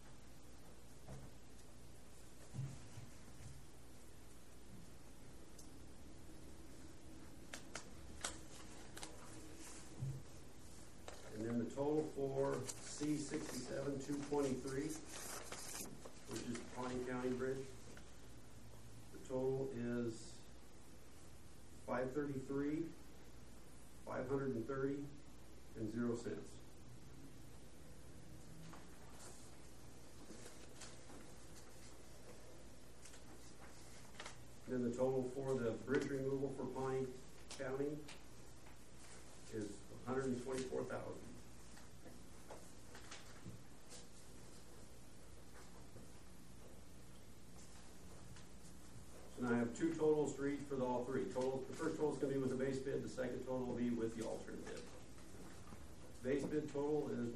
And then the total for C-67-223, which is Pawnee County Bridge, the total is $533,530 and 0 cents. Then the total for the bridge removal for Pawnee County is $124,000. So now I have two totals for each for all three. The first total is going to be with the base bid. The second total will be with the alternate bid. Base bid total is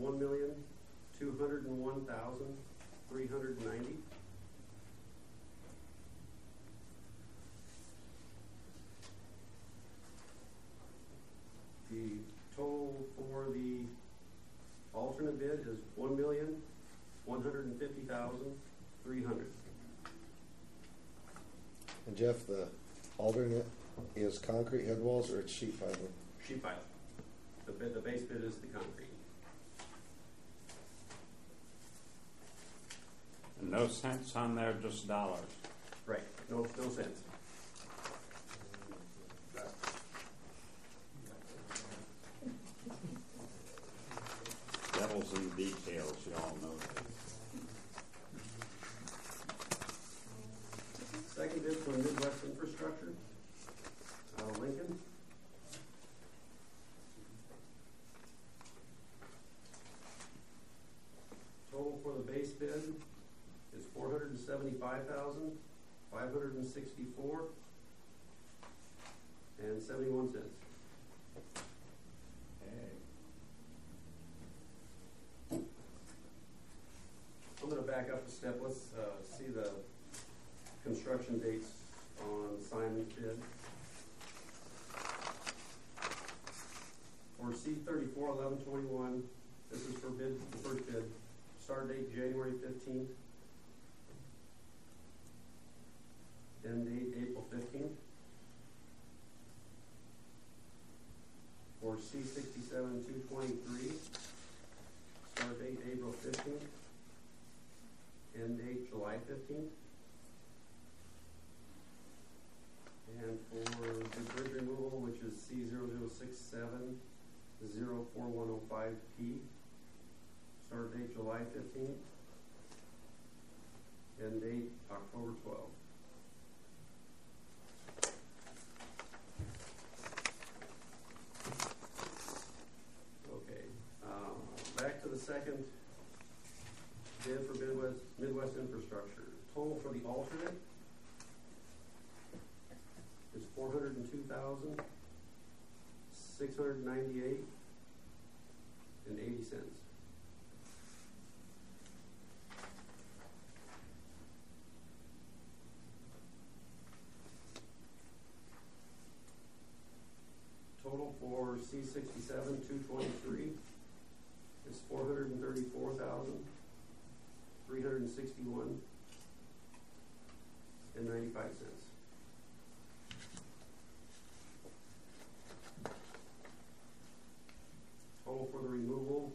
$1,201,390. The total for the alternate bid is $1,186,900. $150,300. And Jeff, the alternate is concrete head walls or it's sheet piling? Sheet pile. The base bid is the concrete. And no cents on there, just dollars. Right. No cents. Devil's in the details, you all know that. Second bid from Midwest Infrastructure, Lincoln. Total for the base bid is $475,564.71. I'm going to back up a step. Let's see the construction dates on Simon's bid. For C-34-1121, this is for bid, the first bid. Start date January 15th. End date April 15th. For C-67-223, start date April 15th. End date July 15th. And for the bridge removal, which is C0067-04105P, start date July 15th. End date October 12th. Okay, back to the second bid for Midwest Infrastructure. Total for the alternate is $402,698.80. Total for C-67-223 is $434,361.95. Total for the removal,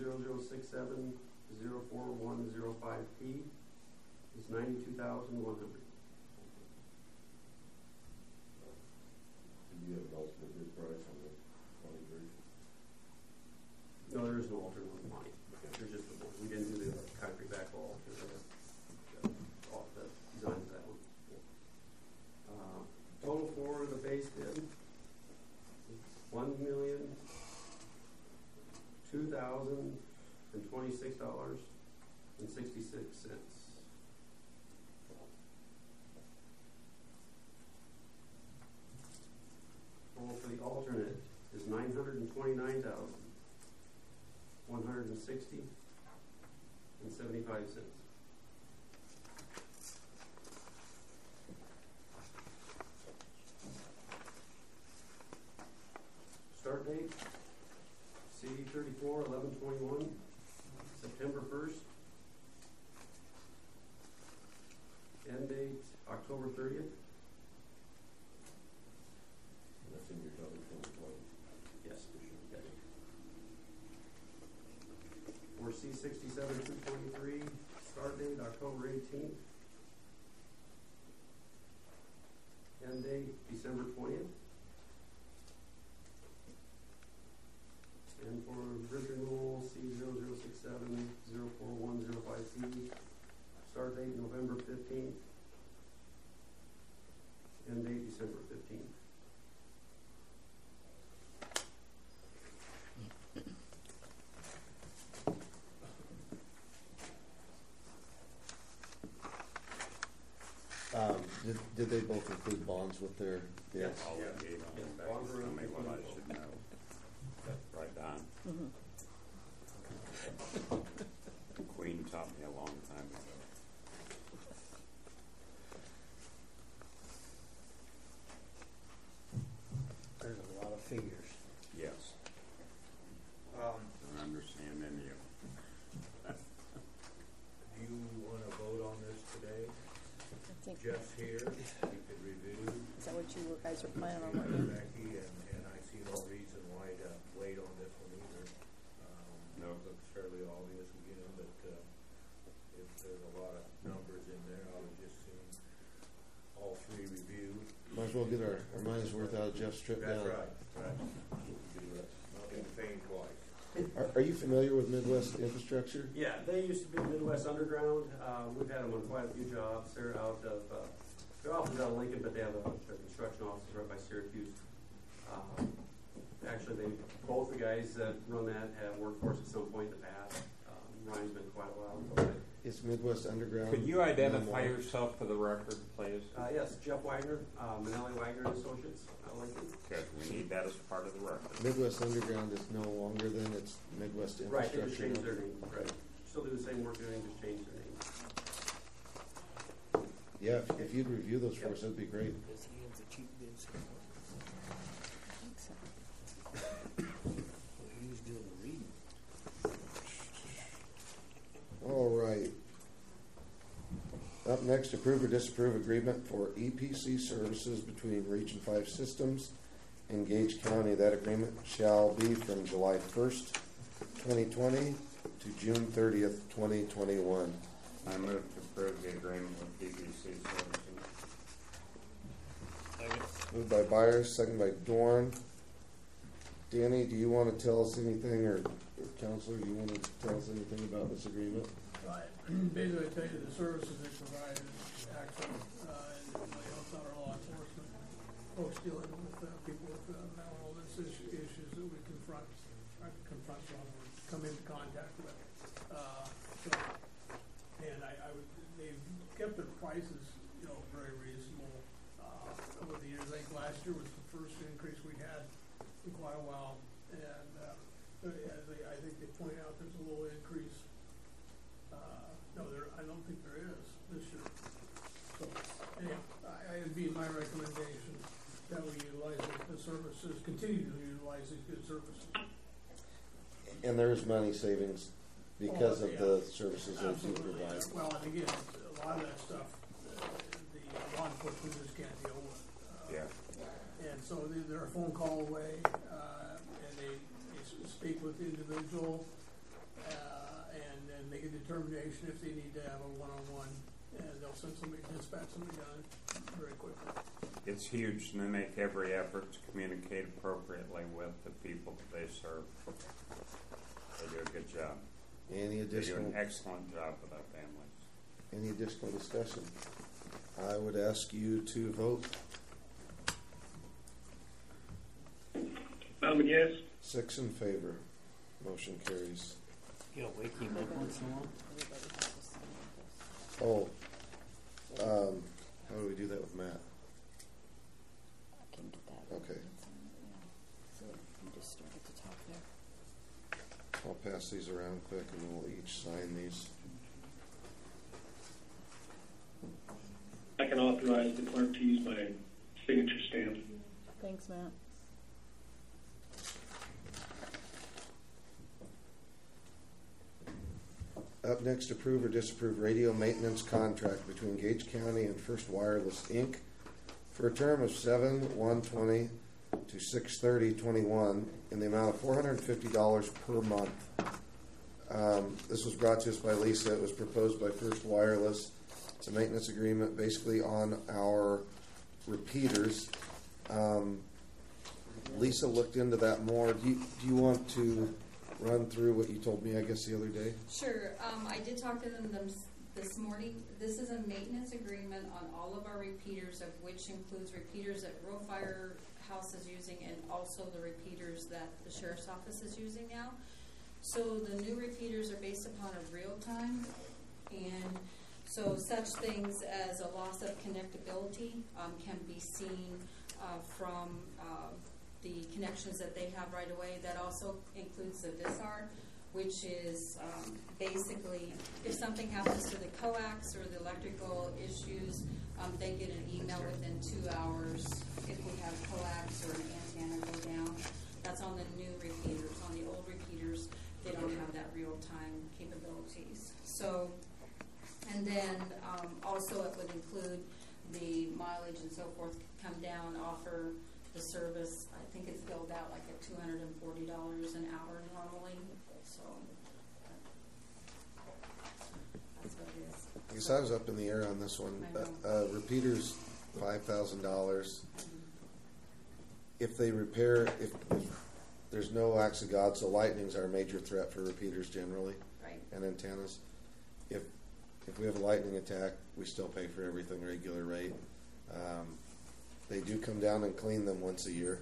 C0067-04105P is $92,100. Did you have an ultimate bid price on the 23? No, there is no alternate on the money. There's just the one. We didn't do the concrete backwall because of the design of that one. Total for the base bid is $1,002,026.66. Total for the alternate is $929,160.75. Start date C-34-1121, September 1st. End date October 30th. That's in your total 2020. Yes. For C-67-223, start date October 18th. End date December 20th. And for bridge removal, C-0067-04105C, start date November 15th. End date December 15th. Did they both include bonds with their bids? Yes. All I gave on the back. Tell me what I should know. Right on. The Queen taught me a long time ago. There's a lot of figures. Yes. Don't understand any of them. guys are planning on waiting. Becky, and I see no reason why to wait on this one either. No, it looks fairly obvious again, but if there's a lot of numbers in there, I would just soon all three review. Might as well get our money's worth out of Jeff's trip That's down. right. Not being paid twice. Are you familiar with Midwest Infrastructure? Yeah, they used to be Midwest Underground. We've had them on quite a few jobs. They're out of, their office is out of Lincoln, but they have their construction office right by Syracuse. Actually, both the guys that run that have worked for us at some point in the past. Ryan's been quite a while. So It's Midwest Underground. Could you identify yourself for the record, please? yes, Jeff Wagner, Manelli Wagner and Associates, Lincoln. Good. We need that as part of the record. Midwest Underground is no longer then, it's Midwest Right, they Infrastructure. just changed their name. Right, still do the same work, everything, just changed their name. Yeah, if you'd review those for us, that'd be great. All right. Up next, approve or disapprove agreement for EPC services between Region 5 Systems and Gage County. That agreement shall be from July 1st, 2020 to June 30th, 2021. I move to approve the agreement with BBC Services. Moved by Byers, second by Dorn. Danny, do you want to tell us anything, or Counselor, do you want to tell us anything about this agreement? Right. Basically, I tell you the services they provide is excellent, and really helps out our law enforcement folks dealing with people with mental illness issues that we confront or come into contact with. And they've kept their prices, very reasonable over the years. I think last year was the first increase we had in quite a while, and I think they point out there's a little increase. No, I don't think there is this year. So, anyway, it'd be my recommendation that we utilize the services, continue to utilize these good services. And there's money savings because of the services that you provide. Well, and again, a lot of that stuff, the law enforcement just can't deal with. And so they're a phone call away, and they speak with the individual, and then make a determination if they need to have a one-on-one, and they'll send somebody, dispatch somebody down very quickly. It's huge, and they make every effort to communicate appropriately with the people that they serve. They do a good job. Any additional? They do an excellent job with our families. Any additional discussion? I would ask you to vote. Bowman, yes. 6 in favor. Motion carries. You'll wake him up once in a while. Oh, how do we do that with Matt? I can get that. Okay. So you just start at the top there. I'll pass these around quick and we'll each sign these. I can authorize the clerk to use my signature stamp. Thanks, Matt. Up next, approve or disapprove radio maintenance contract between Gage County and First Wireless, Inc. for a term of 7/1/20 to 6/30/21 in the amount of $450 per month. This was brought to us by Lisa. It was proposed by First Wireless. It's a maintenance agreement basically on our repeaters. Lisa looked into that more. Do you want to run through what you told me, I guess, the other day? Sure. I did talk to them this morning. This is a maintenance agreement on all of our repeaters, of which includes repeaters that Rural Firehouse is using and also the repeaters that the Sheriff's Office is using now. So the new repeaters are based upon a real time, and so such things as a loss of connectability can be seen from the connections that they have right away. That also includes the VISAR, which is basically if something happens to the coax or the electrical issues, they get an email within 2 hours if we have coax or an antenna go down. That's on the new repeaters. On the old repeaters, they don't have that real-time capabilities. So, and then also it would include the mileage and so forth coming come down, offer the service. I think it's billed out like at $240 an hour normally, so that's what it is. I guess I was up in the air on this one. Repeaters, $5,000. If they repair, if there's no acts of God, so lightning's our major threat for repeaters generally, right, and antennas. If we have a lightning attack, we still pay for everything regular rate. They do come down and clean them once a year.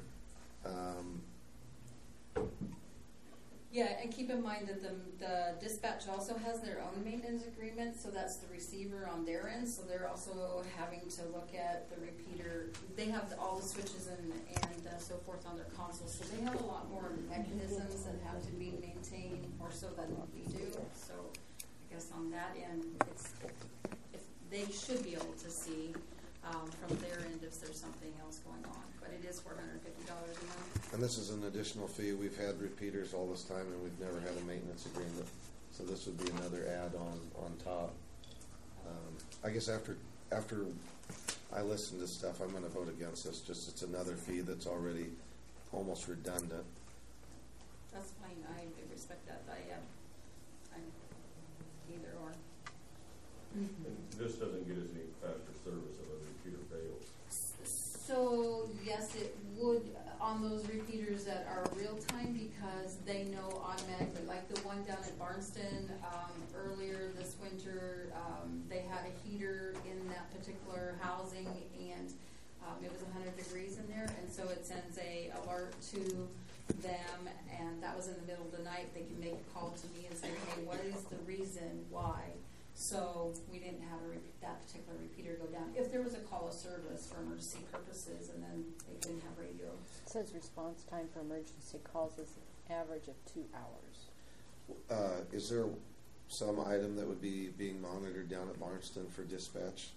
Yeah, and keep in mind that the dispatch also has their own maintenance agreement, so that's the receiver on their end, so they're also having to look at the repeater. They have all the switches and so forth on their console, so they have a lot more mechanisms that have to be maintained more so than what we do. So I guess on that end, they should be able to see from their end if there's something else going on. But it is $450 a month. And this is an additional fee. We've had repeaters all this time, and we've never had a maintenance agreement. So this would be another add-on on top. I guess after I listen to stuff, I'm going to vote against this. Just it's another fee that's already almost redundant. That's fine. I respect that. I'm either or. This doesn't get us any faster service if a repeater fails. So yes, it would on those repeaters that are real time because they know automatically. Like the one down at Barnston earlier this winter, they had a heater in that particular housing, and it was 100 degrees in there, and so it sends a alert to them, and that was in the middle of the night. They can make a call to me and say, hey, what is the reason why? So we didn't have that particular repeater go down. If there was a call of service for emergency purposes, and then they couldn't have radio. It says response time for emergency calls is an average of 2 hours. Is there some item that would be being monitored down at Barnston for dispatch?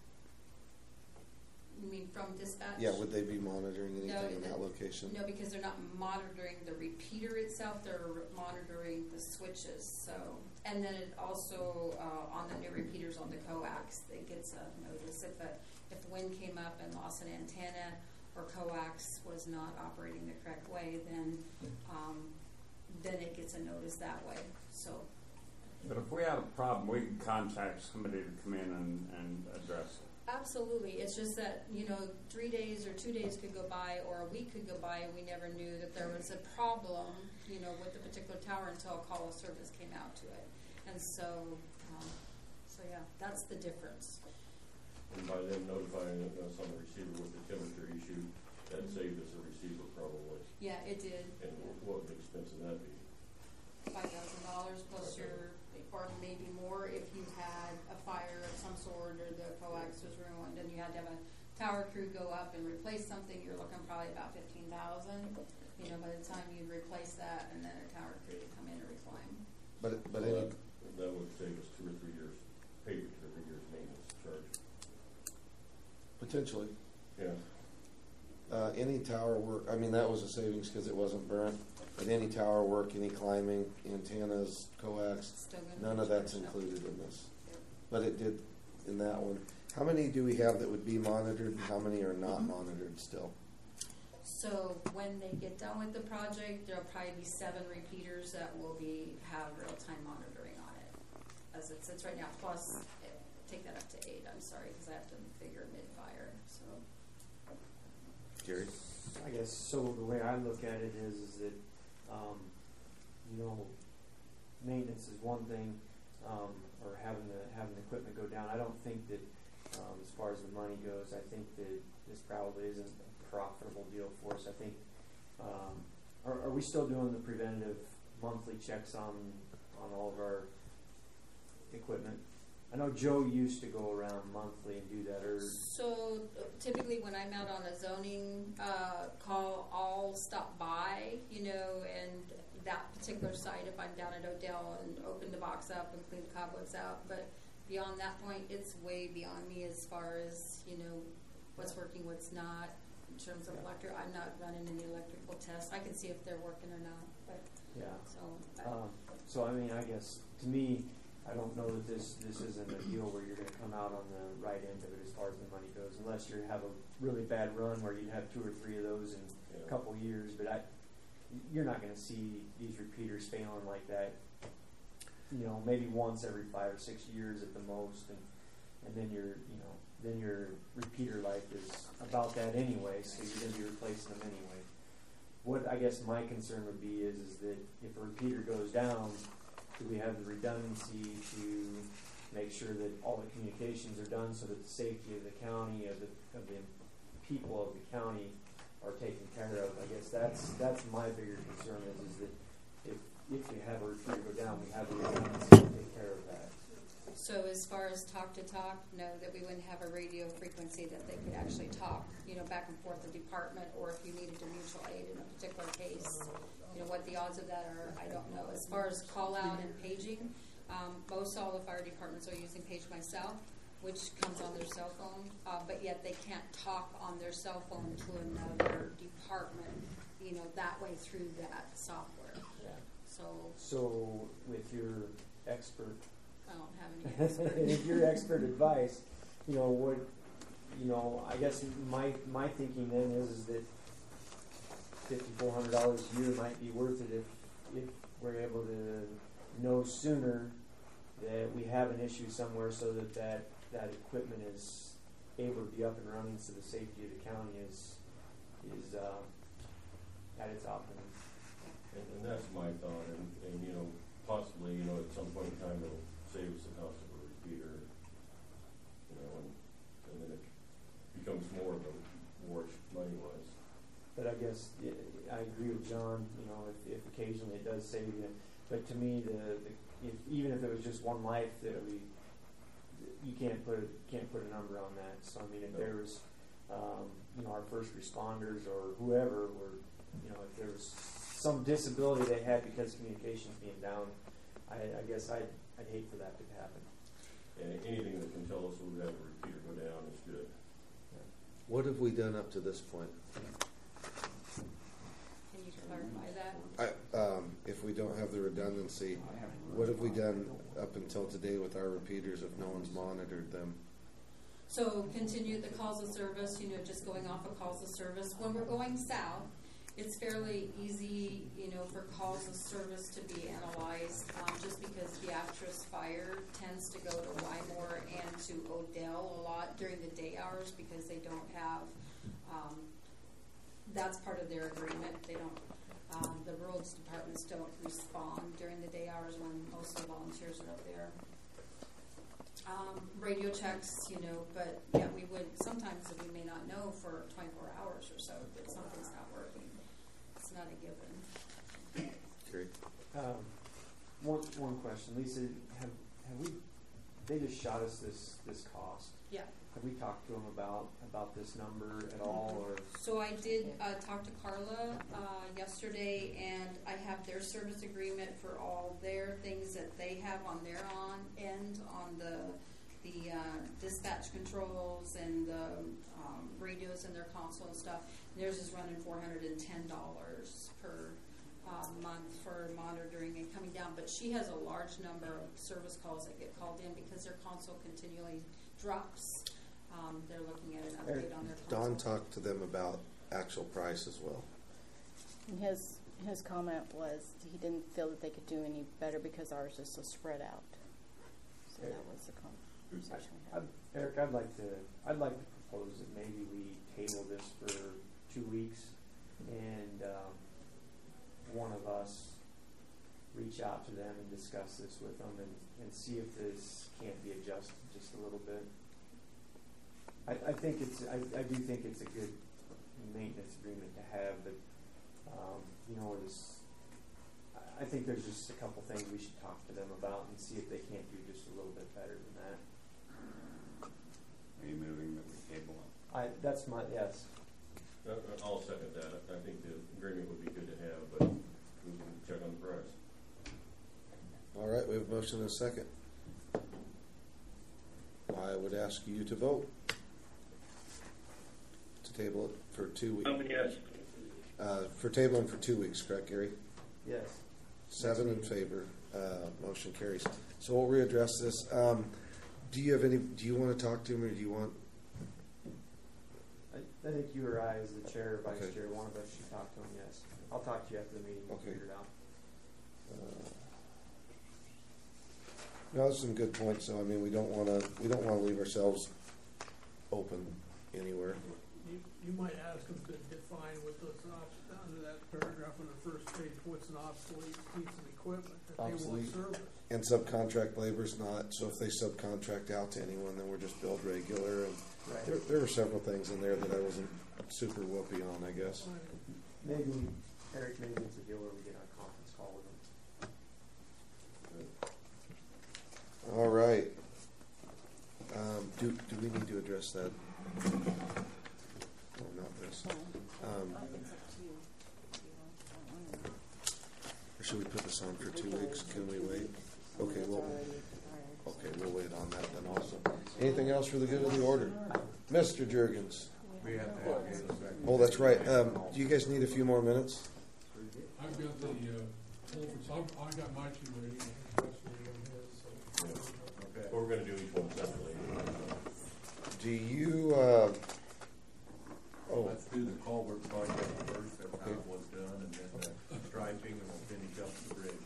You mean from dispatch? Yeah, would they be monitoring anything in that location? No, because they're not monitoring the repeater itself. They're monitoring the switches. So, and then it also on the new repeaters on the coax, it gets a notice if wind came up and lost an antenna or coax was not operating the correct way, then it gets a notice that way. So. But if we had a problem, we can contact somebody to come in and address it. Absolutely. It's just that, 3 days or 2 days could go by or a week could go by and we never knew that there was a problem, with the particular tower until a call of service came out to it. And so yeah, that's the difference. And by them notifying us on the receiver with the temperature issue, that saved us a receiver probably. Yeah, it did. And what would the expense of that be? $5,000 plus or maybe more if you had a fire of some sort or the coax was ruined and you had to have a tower crew go up and replace something. You're looking probably about $15,000. By the time you replace that and then a tower crew to come in and reclaim. But that would save us 2 or 3 years, pay for 2 or 3 years maintenance charge. Potentially. Yeah. Any tower work, that was a savings because it wasn't burnt. But any tower work, any climbing, antennas, coax, none of that's included in this. Yep. But it did in that one. How many do we have that would be monitored and how many are not monitored still? So when they get done with the project, there'll probably be 7 repeaters that will have real-time monitoring on it as it sits right now. Plus, take that up to 8. I'm sorry, because I have to figure mid-fire. So, Gary? I guess so. The way I look at it is that maintenance is one thing, or having the equipment go down. I don't think that as far as the money goes, I think that this probably isn't a profitable deal for us. I think are we still doing the preventative monthly checks on all of our equipment? I know Joe used to go around monthly and do that. So typically when I'm out on a zoning call, I'll stop by, and that particular site, if I'm down at Odell, and open the box up and clean the cobwebs out. But beyond that point, it's way beyond me as far as, what's working, what's not. In terms of electric, I'm not running any electrical tests. I can see if they're working or not. But yeah. So I guess to me, I don't know that this isn't a deal where you're going to come out on the right end of it as far as the money goes, unless you have a really bad run where you have 2 or 3 of those in a couple of years. But you're not going to see these repeaters failing like that. Maybe once every 5 or 6 years at the most, and then your repeater life is about that anyway, so you're going to be replacing them anyway. What I guess my concern would be is that if a repeater goes down, do we have the redundancy to make sure that all the communications are done so that the safety of the county, of the people of the county are taken care of? I guess that's my bigger concern is that if you have a repeater go down, we have the redundancy to take care of that. So as far as talk-to-talk, no, that we wouldn't have a radio frequency that they could actually talk, back and forth the department, or if you needed a mutual aid in a particular case. What the odds of that are, I don't know. As far as call-out and paging, most all the fire departments are using Page Myself, which comes on their cell phone, but yet they can't talk on their cell phone to another department, that way through that software. Yeah. So with your expert, I don't have any expert. if your expert advice, I guess my thinking then is that $5,400 a year might be worth it if we're able to know sooner that we have an issue somewhere, so that equipment is able to be up and running, so the safety of the county is at its optimum. And that's my thought, and possibly, at some point in time it'll save us the cost of a repeater, and then it becomes more of a wash money-wise. But I guess I agree with John, if occasionally it does save you, but to me, even if it was just one life, that you can't put a number on that. So I mean, if there was, our first responders or whoever were, if there was some disability they had because communications being down, I guess I'd hate for that to happen. And anything that can tell us we've had a repeater go down is good. Yeah. What have we done up to this point? Can you clarify that? If we don't have the redundancy, what have we done up until today with our repeaters if no one's monitored them? So continue the calls of service, just going off of calls of service. When we're going south, it's fairly easy, for calls of service to be analyzed, just because Beatrice Fire tends to go to Wymore and to Odell a lot during the day hours because they don't have, that's part of their agreement. They don't, the roads departments don't respond during the day hours when most of the volunteers are up there. Radio checks, but yeah, we would, sometimes we may not know for 24 hours or so that something's not working. It's not a given. Great. One question, Lisa, have we? They just shot us this cost. Yeah. Have we talked to them about this number at all, or? So I did talk to Carla yesterday, and I have their service agreement for all their things that they have on their end on the dispatch controls and the radios in their console and stuff. And theirs is running $410 per month for monitoring and coming down. But she has a large number of service calls that get called in because their console continually drops. They're looking at an update on their console. Don talked to them about actual price as well. And his comment was he didn't feel that they could do any better because ours is so spread out. So that was the conversation we had. Eric, I'd like to propose that maybe we table this for 2 weeks, and one of us reach out to them and discuss this with them and see if this can't be adjusted just a little bit. I do think it's a good maintenance agreement to have, but I think there's just a couple things we should talk to them about and see if they can't do just a little bit better than that. Are you moving that we table it? That's my yes. I'll second that. I think the agreement would be good to have, but we can check on the price. All right, we have a motion and a second. I would ask you to vote to table it for 2 weeks. Yes. For tabling for 2 weeks, correct, Gary? Yes. 7 in favor. Motion carries. So we'll readdress this. Do you want to talk to him, or do you want? I think you or I, as the chair or vice Okay. chair, one of us should talk to him, yes. I'll talk to you after the meeting, we'll Okay. figure it out. No, there's some good points. So I mean, we don't want to leave ourselves open anywhere. You might ask them to define what those under that paragraph on the first page, what's an obsolete piece of equipment that they Obsolete. want service. And subcontract labor's not. So if they subcontract out to anyone, then we're just billed regular. And Right. there were several things in there that I wasn't super whoopy on, I guess. Maybe, Eric, maybe it's a deal where we get a conference call with him. All right. Do we need to address that? Oh, not this. It's up to you. Or should we put this on for 2 weeks? Can we wait? Okay, we'll wait on that then also. Anything else for the good of the order? Mr. Juergens. We have to have Galen back. Oh, that's right. Do you guys need a few more minutes? I've got the, I got my two ready. Okay. We're gonna do each one separately. Do you, Let's do the culvert project first, that's how it was done, and then the striping, and we'll finish up the bridge.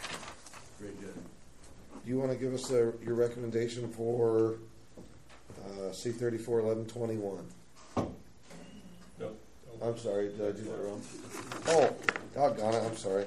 do you want to give us your recommendation for C-34-1121? Nope. I'm sorry, did I do that wrong? Oh, doggone it, I'm sorry.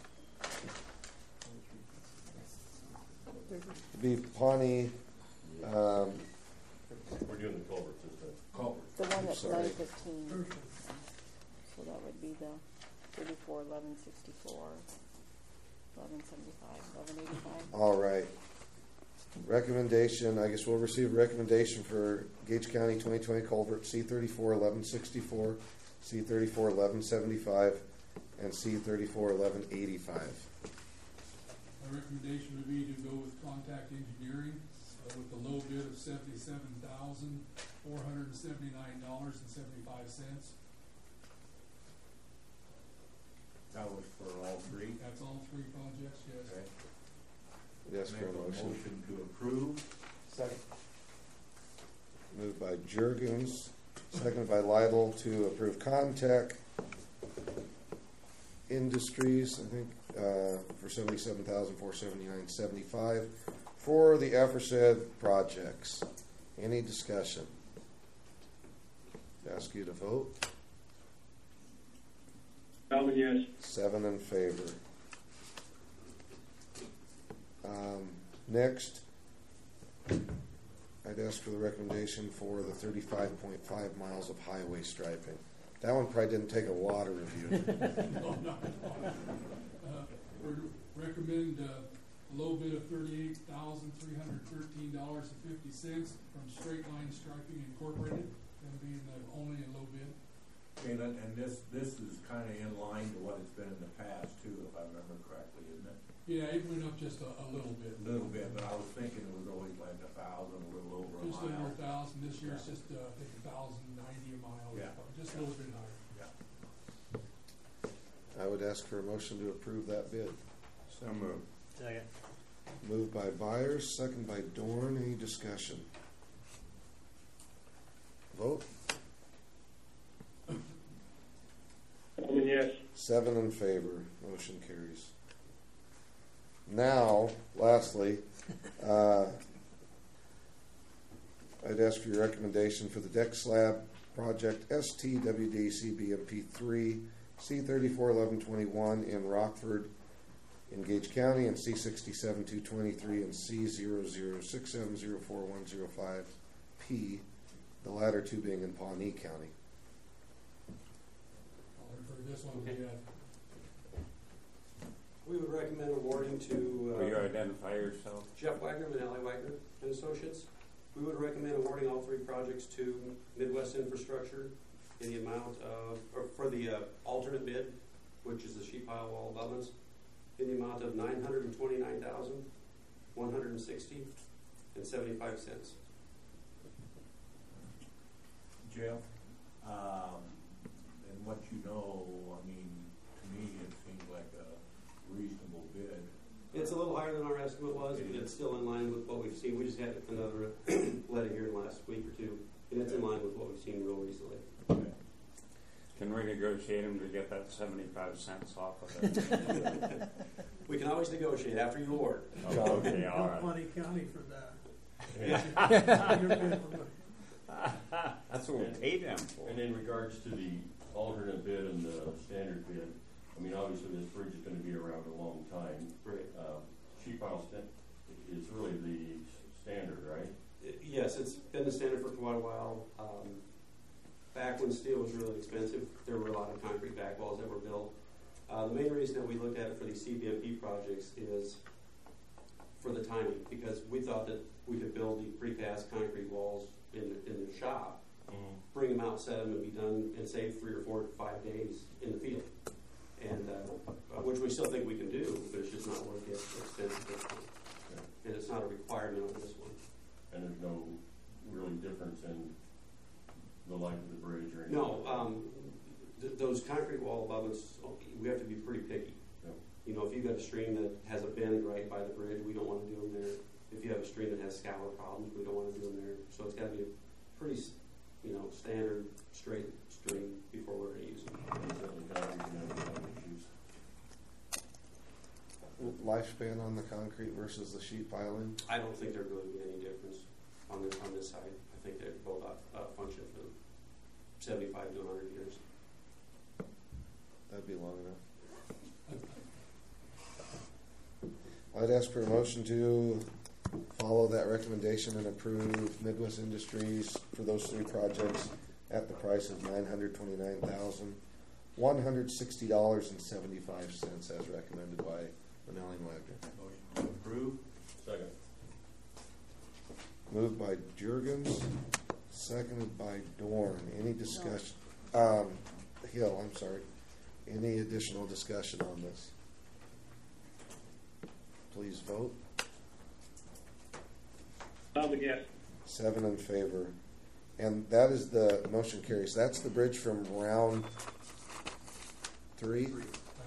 It'd be Pawnee, We're doing the culverts this time. Culverts. The one that's sorry. 915. So that would be the 34, 1164, 1175, 1185. all right. Recommendation, I guess we'll receive a recommendation for Gage County 2020 culvert C-34-1164, C-34-1175, and C-34-1185. My recommendation would be to go with Contact Engineering with the low bid of $77,479.75. That was for all three? That's all three projects, yes. Okay. Yes, for a motion. Motion to approve. Second. Moved by Juergens, seconded by Lytle to approve Contech Industries, I think, for $77,479.75 for the aforesaid projects. Any discussion? Ask you to vote. Bowman, yes. 7 in favor. Next, I'd ask for the recommendation for the 35.5 miles of highway striping. That one probably didn't take a lot of review. We recommend a low bid of $38,313.50 from Straight Line Striping Incorporated, them being the only and low bid. Okay, and this is kind of in line to what it's been in the past too, if I remember correctly, isn't it? Yeah, it went up just a little bit. A little bit, but I was thinking it was always like 1,000, a little over a Just mile. over 1,000. This year it's just, I think, 1,090 a mile. Yeah. Just a little bit higher. Yeah. I would ask for a motion to approve that bid. So moved. Second. Moved by Byers, second by Dorn. Any discussion? Vote. Bowman, yes. 7 in favor. Motion carries. Now, lastly, I'd ask for your recommendation for the deck slab project STWD CBMP3 C-34-1121 in Rockford in Gage County and C-67-223 and C-006704-105P, the latter two being in Pawnee County. I'll refer this one to the We would recommend awarding to Will you identify yourself? Jeff Wagner, Manali Wagner and Associates. We would recommend awarding all three projects to Midwest Infrastructure in the amount of, or for the alternate bid, which is the sheet pile wall abutments, in the amount of $929,160.75. Jeff, and what you know, I mean, to me, it seems like a reasonable bid. It's a little higher than our estimate was, but it's still in line with what we've seen. We just had another letter here in the last week or two, and it's in line with what we've seen real recently. Can we negotiate them to get that 75 cents off of it? We can always negotiate after you award. Oh, okay, all right. Money County for that. That's what we paid them for. And in regards to the alternate bid and the standard bid, I mean, obviously this bridge is going to be around a long time. Right. Sheet pile is really the standard, right? Yes, it's been the standard for quite a while. Back when steel was really expensive, there were a lot of concrete back walls that were built. The main reason that we looked at it for these CPMP projects is for the timing, because we thought that we could build the precast concrete walls in the shop, bring them out, set them, and be done, and save 3 or 4 to 5 days in the field. And which we still think we can do, but it's just not worth the expense at this point. And it's not a requirement on this one. And there's no really difference in the life of the bridge or anything? No, those concrete wall abutments, we have to be pretty picky. Yeah. You know, if you've got a stream that has a bend right by the bridge, we don't want to do them there. If you have a stream that has scour problems, we don't want to do them there. So it's got to be a pretty, standard straight stream before we're going to use them. Lifespan on the concrete versus the sheet piling? I don't think there'd really be any difference on this side. I think they'd both function for 75 to 100 years. That'd be long enough. I'd ask for a motion to follow that recommendation and approve Midwest Industries for those 3 projects at the price of $929,160.75 as recommended by Manelli and Wagner. Motion to approve. Second. Moved by Jurgens, seconded by Dorn. Any discussion? Hill, I'm sorry. Any additional discussion on this? Please vote. Yes. 7 in favor. And that is the motion carries. That's the bridge from round 3.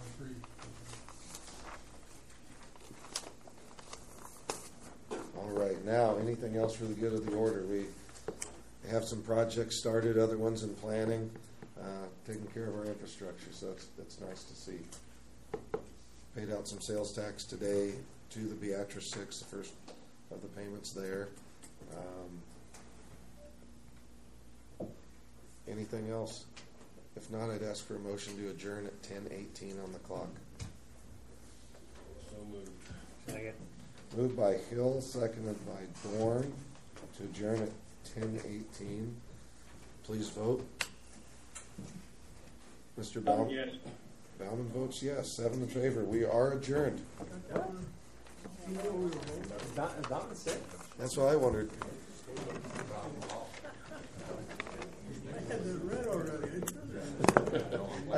All right. Now, anything else for the good of the order? We have some projects started, other ones in planning, taking care of our infrastructure. So that's nice to see. Paid out some sales tax today to the Beatrice 6, the first of the payments there. Anything else? If not, I'd ask for a motion to adjourn at 10:18 on the clock. So moved. Second. Moved by Hill, seconded by Dorn to adjourn at 10:18. Please vote. Mr. Bauman? Yes. Bauman votes yes. 7 in favor. We are adjourned. That's what I wondered. I had that read already.